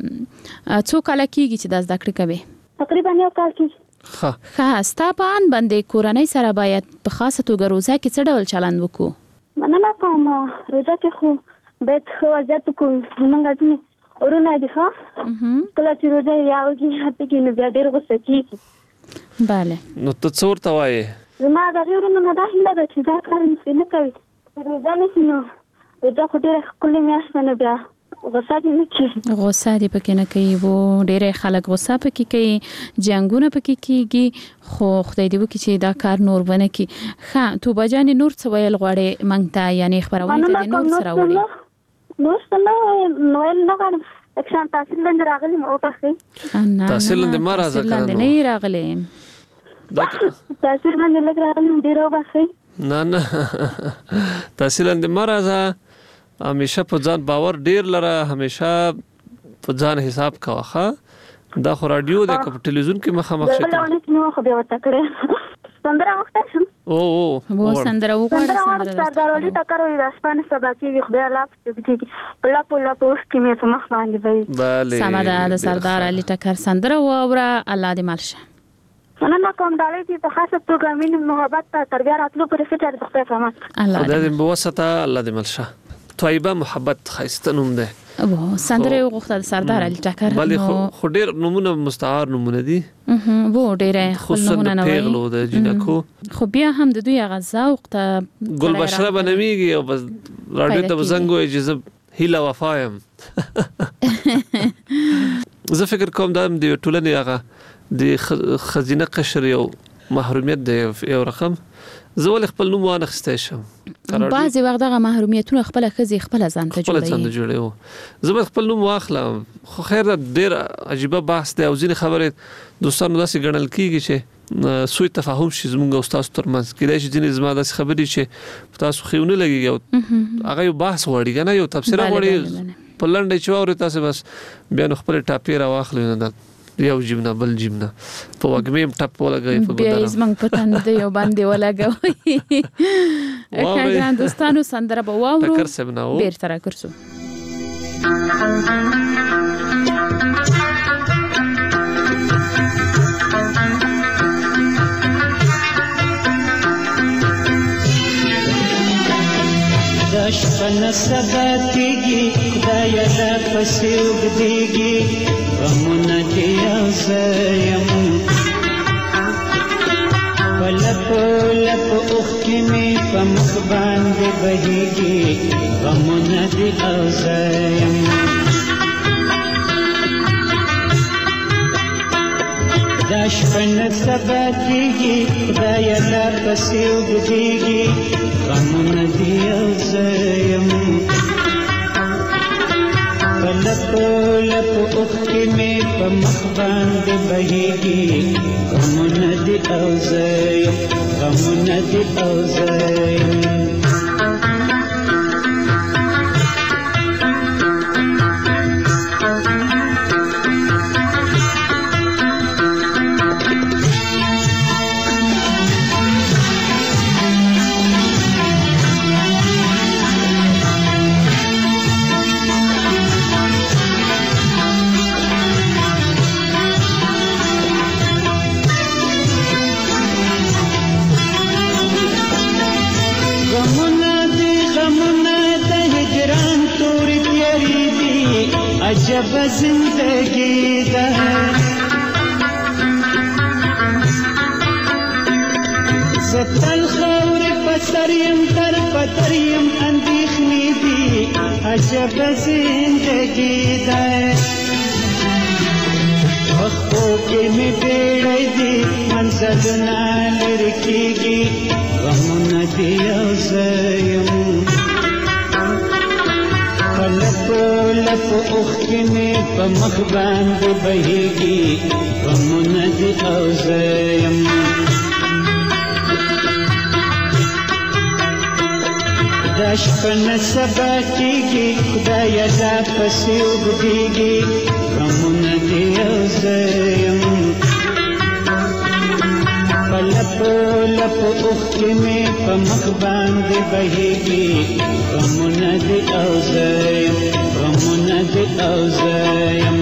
څو کال کېږي چې دا زده کړې کوي تقریبا یو کال کېږي ښه ښه ستا په ان باندې کورنۍ سره باید په خاصه توګه روزه کې څه ډول چلند وکړو مننه کوم روزه کې خو باید ښه وضعیت وکړو موږ ځینې ورونه دي ښه کله چې روزه یې راوږي هلته کې نو بیا ډېر غوسه کېږي بله نو ته څه ورته وایې زما د هغې ورونو نه دا هیله ده چې دا کار مې نه کوي روزه نیسي نو روزه خو ډېره ښکلې میاشت ده نو بیا غوسه دې نه کېږي غوسه دې پکې نه کوي و ډېری خلک غوسه پکې کوي جنګونه پکې کېږي خو خدای دې وکړي چې دا کار نور ونه کړي ښه توبه جانې نور څه ویل غواړې موږ ته یعنې خپرونې ته دې نور څه راوړي نور څه نه ویل نه غواړم اکشان تحصیل لاندې راغلی مو وبخښئ تحصیل لاندې مه راځه تحصیل لاندې نه یې راغلی تحصیل لاندې لږ راغلی ډېر وبخښئ نه نه تحصیل لاندې مه راځه همیشه په ځان باور ډېر لره همیشه په ځان حساب کوه ښه دا خو راډیو دی که په ټلویزیون کې مخامخ شي بله ونې کې مې خو بیا ورته کړی سندره وخته شم او او و سندره وغواړه سندره سردار علي ټکر وي د شپانه سبا کېږي خدای الله پسې کېږي په لاپو لاپو اوښ کې مې په مخ باندې وي بله سمه ده د سردار علي ټکر سندره واوره الله دې مل شه مننه کوم ډالۍ چې په خاصه توګه مینې محبت ته تر بیا راتلو پورې فکر د خدای په امان خدای دې بوسته الله دې مل شه طیبه محبت ښایسته نوم دی او سندره یې وغوښته د سردار علي ټکر بلې خو ډېر نومونه مستعار نومونه دي و ډېری خپل نومونه نه وایي خصوصا د پیغلو د جینکو خو بیا هم د دوی هغه ذوق ته ګلبشره به نومیږي او بس راډیو ته به زنګ وایي چې زه هیله وفا یم زه فکر کوم دا د ټولنې هغه د ښځینه قشر یو محرومیت دی یو رقم زه ولې خپل نوم وانخستی شم بعضې وخت دغه محرومیتونه خپله ښځې خپله ځان ته خپله ځان ته جوړوي زه باید خپل نوم واخلم خو خیر دا ډېر عجیبه بحث دی او ځینې خبرې دوستانو داسې ګڼل کېږي چې سوء تفاهم شي زموږ او تاسو ترمنځ کېدای شي ځینې زما داسې خبرې چې تاسو خېونه لګي او هغه یو بحث غواړي کنه یو تفسیر غواړي په لنډه چې اوري تاسو بس بیا نو خپل ټاپی را واخلئ نه یو جیبنا بل جیبنا په وګمې ټپ ولګي په ګودره بیا زمنګ پتان دی یو باندې ولګوي ښه دوستانو سندره به واورو تکر سبناو بیرته را کرسو دشپن سباتیگی خدایا دا پسی اگدیگی غمون دیا زیم پلپو لپ اخکی می پمخ باند بہیگی غمون دیا زیم دشپن سباتیگی خدایا دا پسی اگدیگی غمون دیا زیم پلپو لپ اختی میں پمخ باند بہیگی غمون دیا زیم غمون دیا زیم عجب زندگی ده ستل خور پسریم در پتریم اندیخنی دی عجب زندگی ده وقتو کے میں بیڑی دی منزل نالر کی گی غمون دیا زیم پلپو لپ اخکی میں پمخ باند بہیگی غمون دیا زیم دشپن سبا کیگی خدایا دا پسی اگدیگی غمون دیا زیم پلپو لپ اخکی میں پمخ باند بہیگی غمون دیا زیم غمون دیا زیم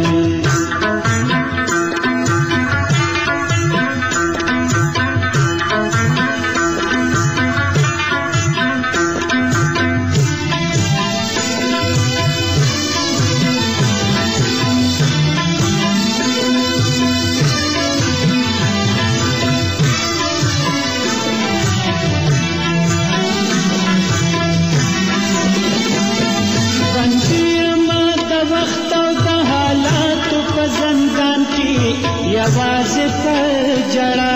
आवाज पर जड़ा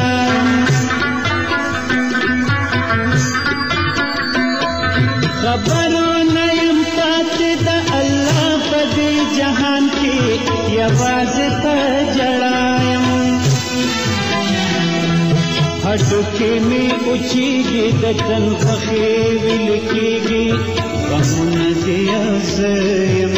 खबरों नयम पाते दा अल्लाह पदे जहान की आवाज पर जड़ायम हटके में उचीगी दतन फखे विलकीगी गमुन दिया ज़यम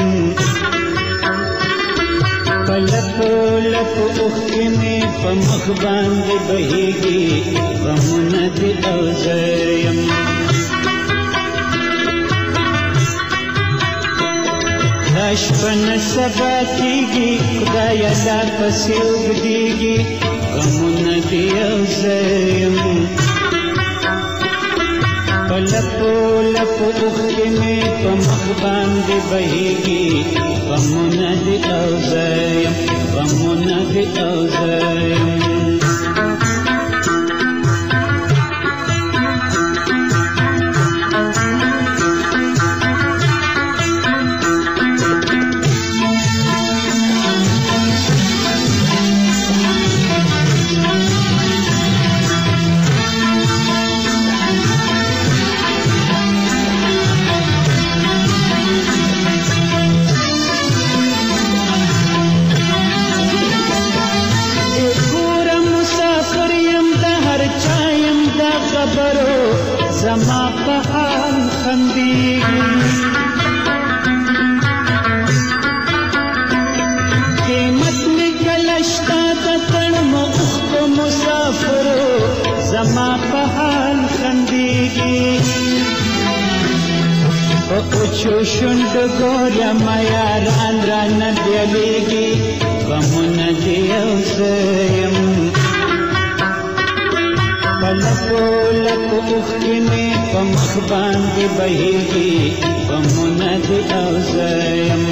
पलपो लप उखी में पमख बांध बहेगी गमुन दिया ज़यम दशपन सबा कीगी खुदाया ला पसे उगदीगी गमुन दिया ज़यम पलपो लप उखी में पमख बांध बहेगी गमुन दिया ज़यम गमुन दिया ज़यम قیمت می کلشتا تکن مخت مسافرو زما په حال خندیږي اوچو شند ګوریا مایا ران ران دیلیږي غمونه دی اوسم پلکو لکو اخکینی پا مخ باندی بهیگی غمونه دی اوسم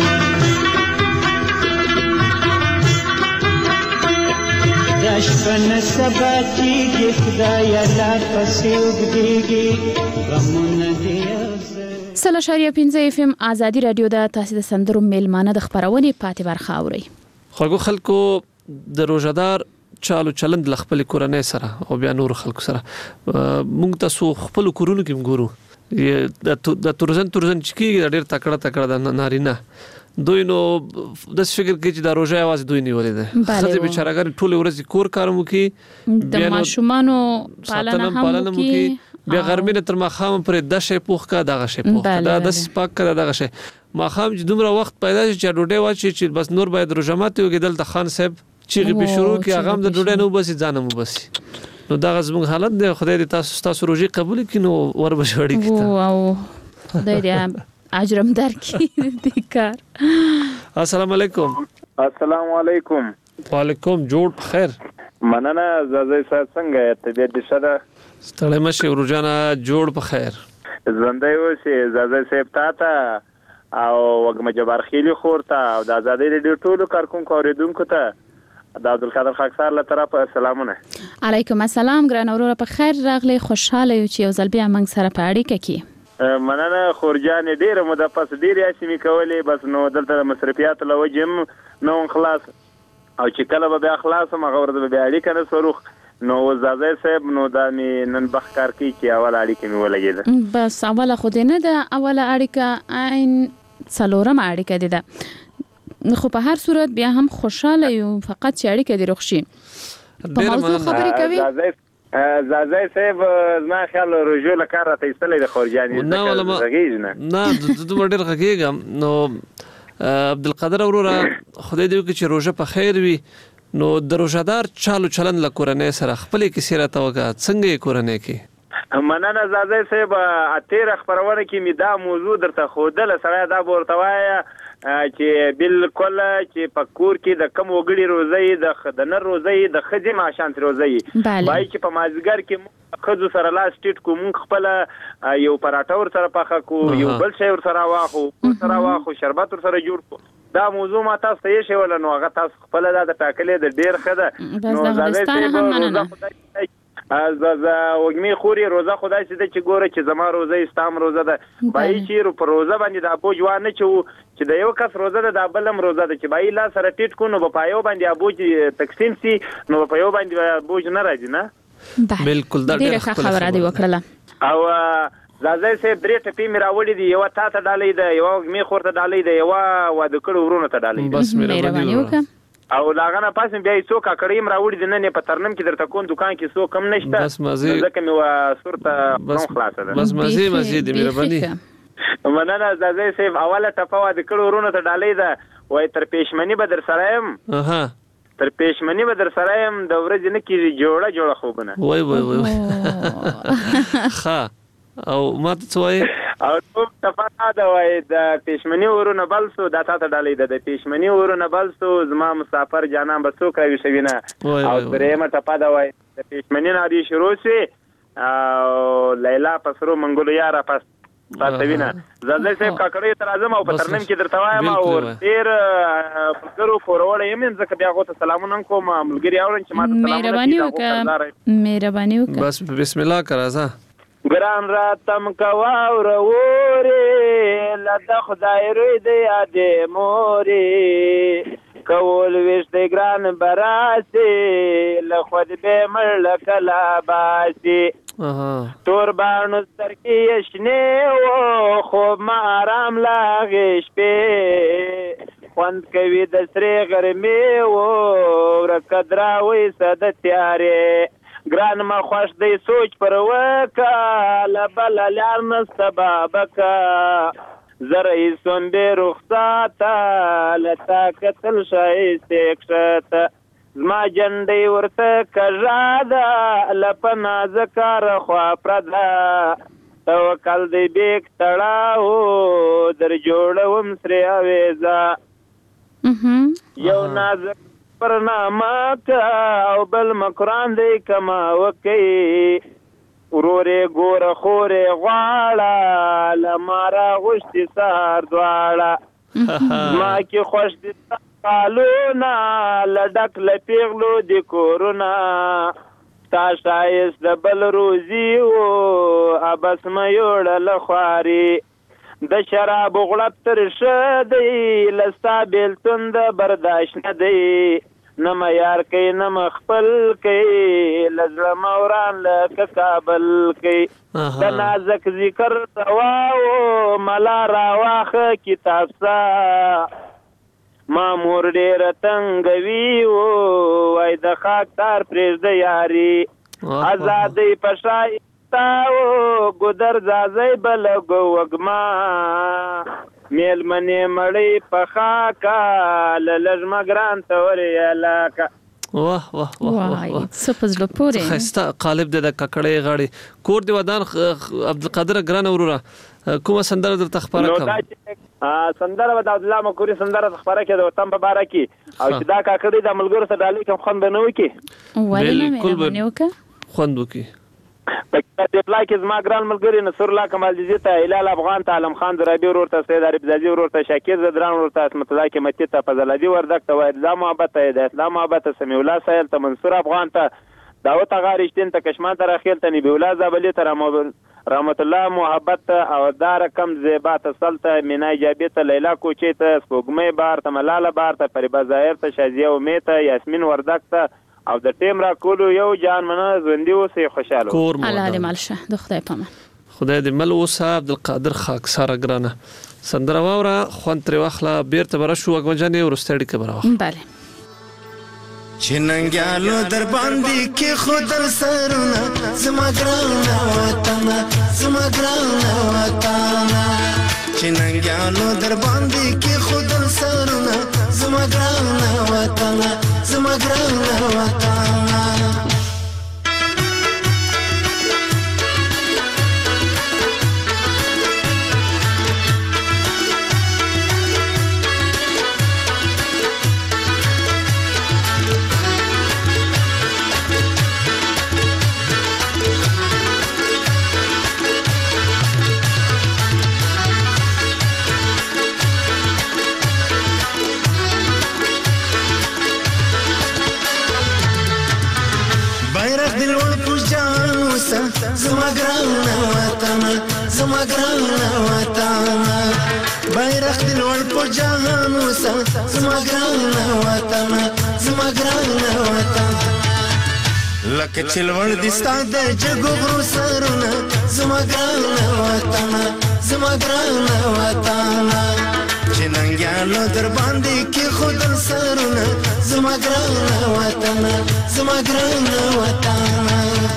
دشپن سبا کیگی خدایا لار پسی اگدیگی غمونه دی اوسم سل شاریه پینزه اف ام آزادی رادیو ده تاسې د سندرو میلمانه د خبرونې پاتې برخه اورئ. خلکو خلکو د روزدار چالو چلند ل خپل کورنۍ سره او بیا نور خلکو سره مونږ تاسو خپل کورونو کې ګورو د تورزن تورزن چې کېږي ډېر تکړه تکړه د نارینه دوی نو د فکر کې چې د روزه आवाज دوی نیولې ده خځې بیچارهګر ټول ورځ کور کارم کوي د ماشومانو پالنه هم کوي بیا غرمینه تر ماخام پر د شې پوخ کا دغه شې پوخ دا د سپاک کا دغه شې ماخام چې دومره وخت پیدا شي چې ډوډۍ واچي چې بس نور باید روزمات وګدل د خان صاحب چې په شروع کې هغه د ډوډۍ نو بس ځانم بس نو دا زموږ حالت دی خدای دې تاسو تاسو روزي قبول کړي نو ور بشوړي کیته واو خدای دې اجرم درکې دې کار. السلام علیکم. السلام علیکم. وعلیکم جوړ خیر. مننه زازي صاحب څنګه طبيعت دې ښه ده؟ ستړی مشه ورجانا جوړ په خیر. ژوندۍ اوسې زازي صاحب تاته او وګم جبار خيلي خورته او د آزادۍ ریډیو ټولو کارکونکو اوریدونکو ته د عبدالقادر خاکسار له طرفه سلامونه. علیکم السلام ګران اوروره په خیر راغلی خوشاله یو چې یو ځل بیا موږ سره په اړیکه کې. مننه خورجان ډیره مده پس ډیر یاسې می کولې بس نو دلته مصرفيات لوجم نو خلاص او چې کله به بیا خلاص ما غوړد بیا اړیکه نه سروخ نو زازي صاحب نو د نن بخکار کی چې اول اړیکه می ولګیده بس اوله خو دې نه ده اوله اړیکه عین څلورم اړیکه ده خو په هر صورت بیا هم خوشاله یو فقط چې اړیکه دې روښي په موضوع خبرې کوي زازي صاحب زما خیال رجوع لکار راته ایستلې د خورجاني نه ولا ما نه د دوه ډېر غږیږم نو عبدالقادر اوروره خدای دې وکړي چې روزه په خیر وي نو د روزدار چالو چلن ل کورنۍ سره خپل کې سیره توګه څنګه کورنۍ کې مننه زازي صاحب اتیر خبرونه کې می دا موضوع درته خودل سره دا ورتوایا چې بالکل چې پکور کې د کم وګړي روزي د خدنر روزي د خدي معاشانت روزي بای چې په مازګر کې خذو سره لاس ټیټ کوم خپل یو پراټا ور سره پخه کو یو بل شی ور سره واخو سره واخو شربت ور سره جوړ کو دا موضوع ما تاسو ته شی ول نو هغه تاسو خپل د ټاکلې د ډیر خده نو زازي از از وګمي خوري روزه خدای سي چې ګوره چې زما روزه استام روزه ده بای چې رو پر روزه باندې د ابو جوان چې چې د یو کس روزه ده د بلم روزه ده چې بای لا سره ټیټ کو نو په پایو باندې ابو تقسیم سي نو په پایو باندې ابو نه راځي نه بالکل دا ډیره خبره دی وکړه او زازي سي درې ټپی مې راوړې دي یو تا ته ډالې ده یو وګمي خورته ډالې ده یو واده کړو ورونه ته ډالې بس مهرباني وکړه او لاغه نه پاسم بیا څوک کړیم راوړي د نن په ترنم کې درته کوم دکان کې څوک کم نشته بس مزي ځکه مې وا صورته نو خلاصه ده بس مزي مزي دې مهرباني مننه زازي صاحب اوله ټپه وا د کړو ورونه ته ډالې ده وای تر پېشمنی به در سره يم اها تر پېشمنی به در سره يم د ورځې نه کې جوړه جوړه خوبنه وای وای وای ها او ما ته وای او ټول تفاده دا وای د پېشمنی ورونه بلسو د تاسو ډالې ده د پېشمنی ورونه بلسو زما مسافر جانان به څوک راوي شوینه او درېمه تفاده وای د پېشمنی نه دی شروع شي او لیلا پسرو منګولو یارا پس پاتوینه زازي صاحب کاکړې تر اعظم او پترنم کې درته وایم او ډیر فکرو فورول یم ځکه بیا غوته سلامونه کوم ملګری اورن چې ما ته سلام مهرباني وکړه مهرباني وکړه بس بسم الله کرازه ګران راتم کوا وروري لته خدای روی دی اده موري کول وشت ګران براسي لخد به مړ کلا باسي تور باڼو سترګې شنه و خو ما آرام لاغش په خوند کوي د سری غرمه و ورکدرا وې صد تیارې ګران ما خوش دی سوچ پر وکا لبل لار نستبابکا زرعی سنبی رخصاتا لتا کتل شایسته کشتا زما جنډي ورته کژادا لپنا زکار خوا پردا توکل دی بیک تړاو در جوړوم سری اویزا یو نازک پرنامه کا او بل مکران دی کما وکی ورورې ګوره خورې غواړه لمارا غوشتي سهار دواړه ما کې خوش دي قالونا لډک لپیغلو د کورونا تا شایست د بل روزي او ابس مې وړل خواري د شراب غړپ تر شه دی لستا بیلتون د برداشت نه دی نه ما یار کوي نه مخفل کوي لزړه موران لکه کابل کوي د نازک ذکر دواو ملا راواخه کتاب سا مامور ډیر تنگوي او وای د خاک تار پرېږده یاري ازادۍ په شایسته او ګودر ځاځی به لږو وږما میلمنې مړۍ په خاکه له لږ مګران ته ورېلاکه واه واه واه واه څه په زړه پورې ښایسته قالب دی د ککړۍ غاړې کور دی ودان عبدالقادر ګرانه وروره کومه سندره درته خپاره کړم سندره به د عبدالله مکوري سندره خپاره کړې د وطن په باره کې او چې دا کاکړي د ملګرو سره ډالۍ کوم خوند به نه وکړي ولې نه مې نه وکړه خوند وکړي په دې پلا کې زما ګران ملګري نصر الله کمال جزي ته هلال افغان ته عالم خان درابي ورور ته سید عارف زادي ورور ته شاکر زدران ورور ته اسمت الله قیمتي ته فضلادي وردک ته وایدا محبت ته د اسلام محبت سمیع الله سایل ته منصور افغان ته داوود غارشتین ته کشمان ته راخیل ته نبی الله زابلی ته رحمت الله محبت او دا رقم زیبا ته سلطه مینا ایجابی ته لیلا کوچی ته سپوږمۍ بار ته ملاله بار ته فریبا ظاهر ته شازیه امید ته یاسمین وردک ته او د ټیم را کولو یو جان منه ژوندۍ اوسې خوشاله کور مو الله دې مل شه د خدای پامان خدای دې مل اوسه عبدالقادر خاکسار ګرانه سندره واوره خوند ترې واخله بیرته به راشو اکبرجانې وروستۍ اړیکه به راواخله بله چې ننګیالو در باندې کې خودل سرونه زما ګرانه وطنه زما ګرانه وطنه چې ننګیالو در باندې کې خودل سرونه زما ګرانه وطنه زما ګرانه وطنه زما ګرانه وطنه زما ګرانه وطنه بیرغ دې لوړ په جهان وسه زما ګرانه وطنه زما ګرانه وطنه لکه چې لوړ دې ستا د جګو غرو سرونه زما ګرانه وطنه زما ګرانه وطنه چې ننګیالو در باندې کېښودل سرونه زما ګرانه وطنه زما ګرانه وطنه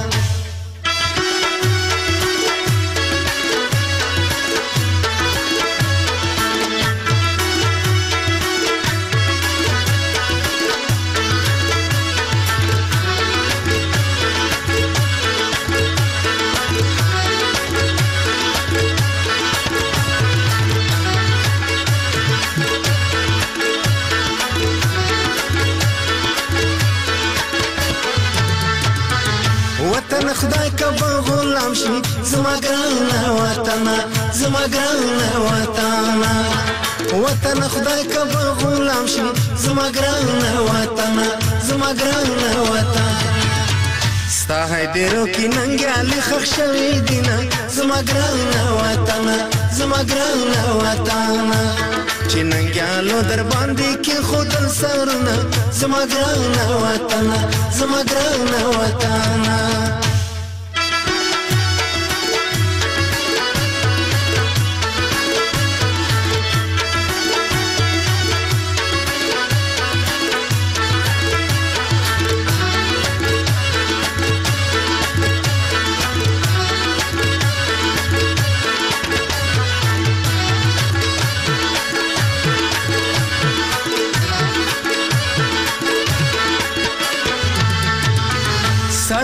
خدای کبا غلام شي زما ګرانه وطنه زما ګرانه وطنه وطن خدای کبا غلام شي زما ګرانه وطنه زما ګرانه وطنه ستا هیدرو کې ننګیالي خښ شوي دینه زما ګرانه وطنه زما ګرانه وطنه چې ننګیالو در باندې کېښودل سرونه زما ګرانه وطنه زما ګرانه وطنه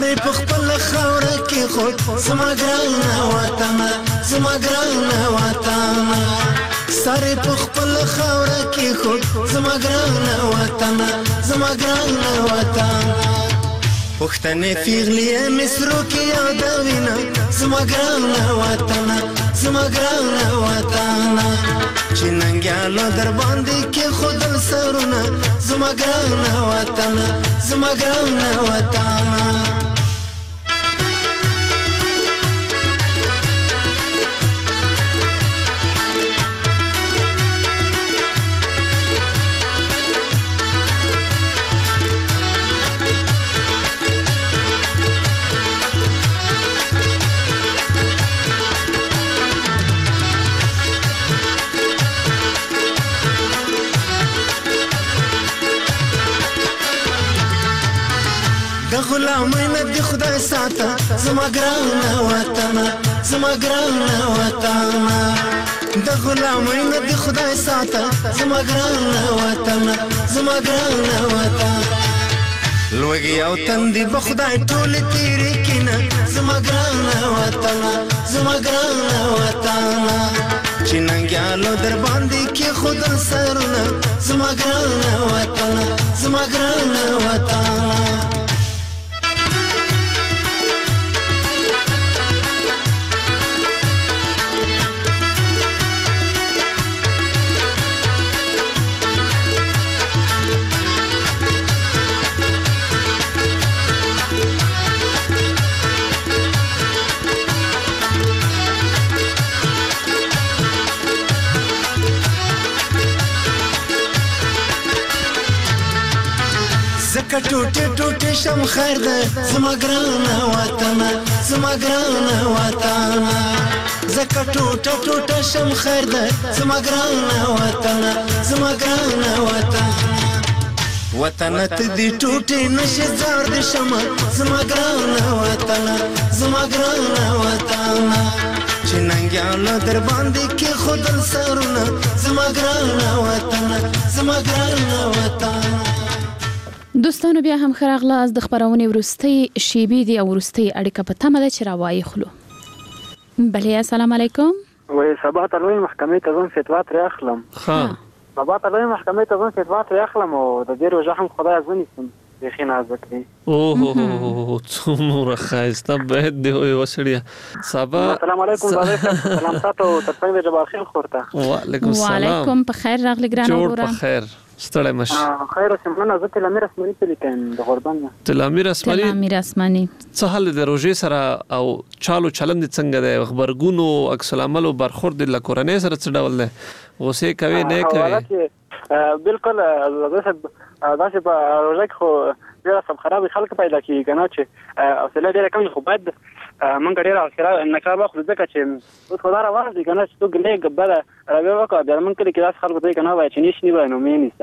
ساري په خپل خاوره کې خود زما ګران وطن زما ګران وطن ساري په خپل خاوره کې خود زما ګران وطن زما ګران وطن پښتنې پیغلې مصرو کې یادوینه زما ګران وطن زما ګران وطن چې ننګیالو در باندې کې خود سرونه زما ګران وطن زما ګران وطن غلامینه دی خدای ساته زما ګران وطن زما ګران وطن د غلامینه دی خدای ساته زما ګران وطن زما ګران وطن لوګي او تندې په خدای ټول تیرې کینه زما ګران وطن زما ګران وطن چې ننګیالو در باندې کې خود سرونه زما ګران وطن زما ګران وطن زکه ټوټه ټوټه شم خیر ده زما ګران وطن زما ګران وطن زکه ټوټه ټوټه شم خیر ده زما ګران وطن زما ګران وطن وطن ته دې ټوټه نشه زار دې شم زما ګران وطن زما ګران وطن چې ننګیالو در باندې کې خود سرونه زما ګران وطن زما ګران وطن دوستانو بیا هم خراغله از د خبرونه ورستي شیبې دی او ورستي اړیکه په تمه ده چې راوایي خلو بله السلام علیکم وای سبا ته لوی محکمې ته ځم فتوا ترې اخلم ها سبا ته لوی محکمې ته ځم فتوا ترې اخلم او د دې روزه هم خدای ځنیسم بخي نازک دی اوه څومره خایسته به دی وسړیا سبا السلام علیکم وعلیکم سلام تاسو ته څنګه جواب خیر خورته وعلیکم السلام وعلیکم په خیر راغلی ګران جوړ په خیر ستړی مش خیر سمونه زه تلامیر اسماني پلیتم د غربان تلامیر اسماني تلامیر اسماني څه حل د روزي سره او چالو چلند څنګه د خبرګونو عکس العمل او برخورد د کورنۍ سره څه ډول دی غوسه کوي نه کوي بالکل داسې داسې په روزه کې خو ډېر سم خراب خلک پیدا کیږي کنه چې اصله ډېر کم خو باید مونږ ډېر اخره نکاح واخلو ځکه چې اوس خدای را وړي کنه چې تو ګلې ګبره راوي وکړه د مونږ کلی کې داس خلک ته کنه وای چې نشي وای نو مې نيسا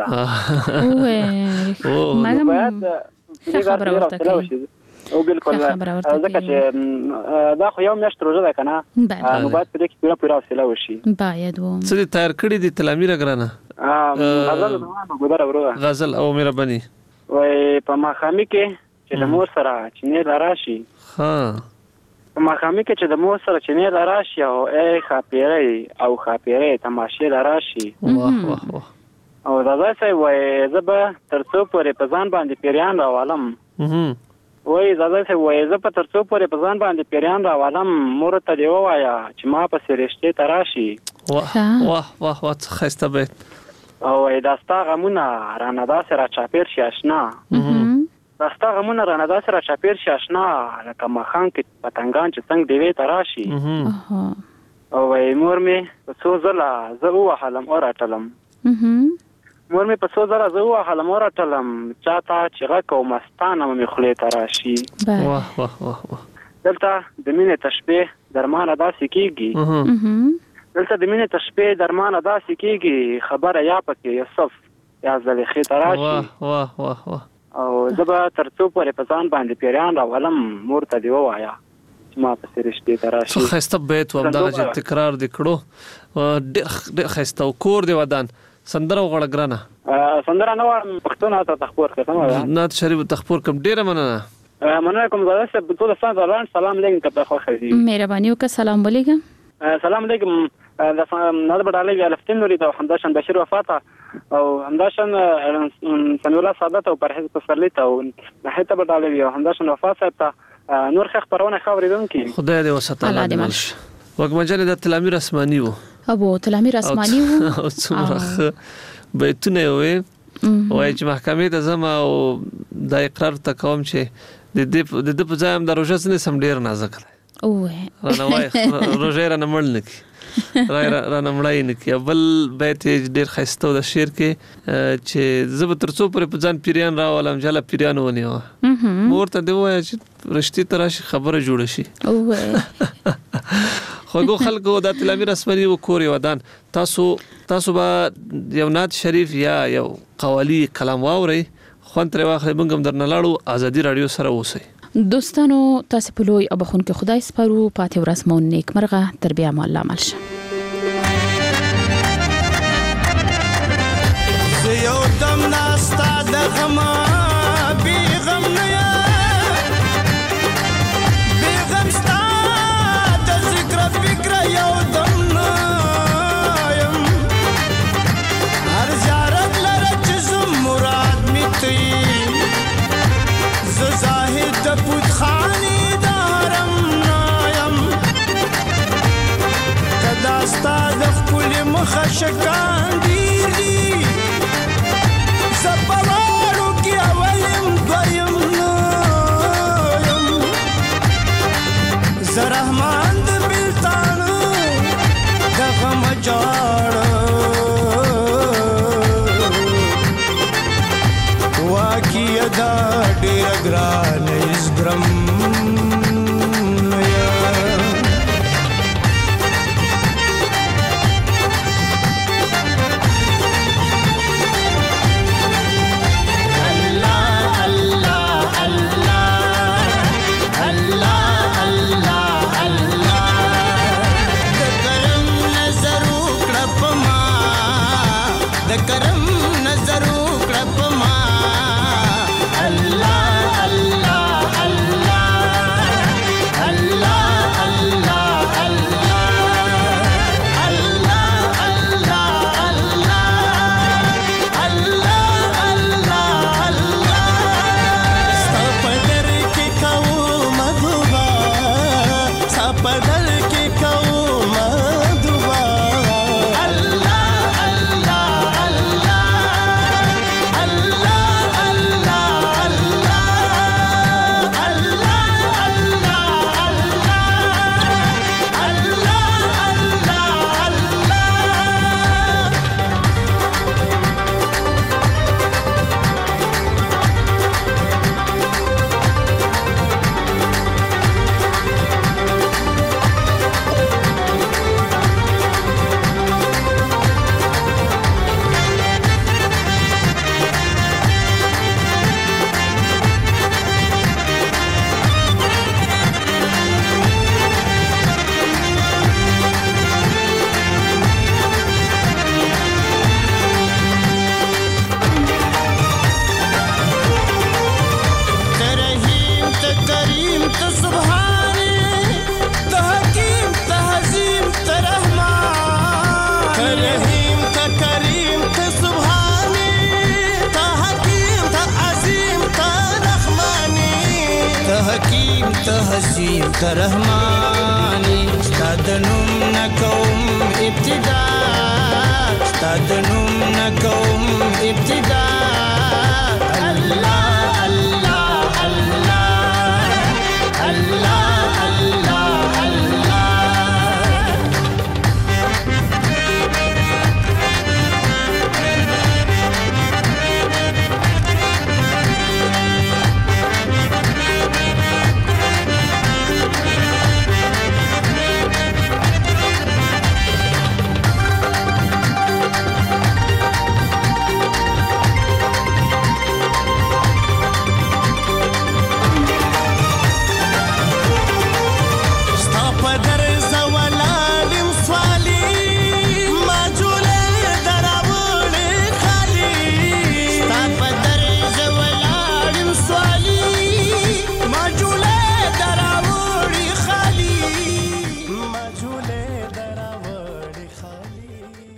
اوه مګم خبره ورته کوي او بالکل ځکه چې دا خو یو میاشت روزه ده کنه نو باید پرې کې پوره پوره حوصله وشي باید و څه تیار کړی دي تلامیر غرانه غزل نو ګدار ورو غزل او مهرباني وای په مخامي کې چې د مور سره چې نه راشي ها په مخامي کې چې د مور سره چې نه راشي او اے خاپيري او خاپيري تماشې راشي واه واه واه او دا ځای وای زبه ترڅو پورې په ځان باندې پیریان راوالم وای زاده سه وای زه په ترڅو پورې په ځان باندې پیریان راوالم مور ته دی وایا چې ما په سرشته تراشي واه واه واه واه خسته به او داستا غمونه رانه داسه را چاپیر شي آشنا داستا غمونه رانه داسه را چاپیر شي آشنا لکه مخان کې پتنګان چې څنګه دی تراشي او وای مور می په څو ځله زه وحلم او راټلم مور می په څو ځله زه وحلم او راټلم چاته چې غکو مستانه مې خلې تراشي واه واه واه دلته د مینې تشبیه درمانه داسې کیږي دلته د مینې تشبیه درمانه داسې کیږي خبره یا پکې یوسف یا زلیخې تراشي واه واه واه واه او زبا ترڅو پورې په ځان باندې پیریان راولم مور ته دی وایا ما په سرشتي تراشي څو خسته بیت و دغه تکرار دکړو ډېر خسته کور دی ودان سندره وغړګرانه سندره نو پښتون ته تخپور کړم نه شریف تخپور کوم ډیره مننه مننه کوم زړه صاحب ټول ستاسو لاندې سلام علیکم ته خو خېږي مهرباني وکړه سلام علیکم سلام علیکم د نړۍ بډالې وی الفتن نوري ته همداشن بشیر وفاته او همداشن سمي الله سعادت او پرهیز پسرلی ته او نهایت بډالې وی همداشن وفات صاحب ته نور خخ پرونه خبرې دونکي خدای دې وسته الله دې ملش وګمجل د تلامیر اسماني وو ابو تلامیر اسماني وو او څومره بیتونه وي وای چې محکمې ته زما او د اقرار تکوم چې د دې د دې په ځای هم د روژه سره سم ډیر نازک دی اوه رانه وای روژه رانه مړ نکي رانه مړای نکي بل بیت ډیر خسته د شعر کې چې زب ترڅو پر په ځان پیریان راولم جلا پیریان ونیو مورته دی وای چې رښتې تراشي خبره جوړه شي اوه خوګو خلکو د تلامیر اسمنی وکوري ودان تاسو تاسو با یو نات شریف یا یو قوالی کلام واوري خوان تر واخلې بنګم درنه لاړو ازادي رادیو سره اوسئ دوستانو تاسو په لوی او بخون کې خدای سپارو پاتې ورځ مو نیک مرغه تربیه مو الله ملشه یو دم ناستا د غم بي غم نه بي غم ستا د ذکر فکر یو دم نه يم هر زیارت لره چې مراد میته ز زاهد د پوت خاني دارم نایم کدا ستا د خپل مخ شکان ډیر دي زپوالو کې اولم دویم نایم ز رحمان د بلتانو د غم جاړه واقعي دا ډېر ګران اسګرم حسین رحمانی ستاد نوم نکوم ابتدا ستاد نوم نکوم ابتدا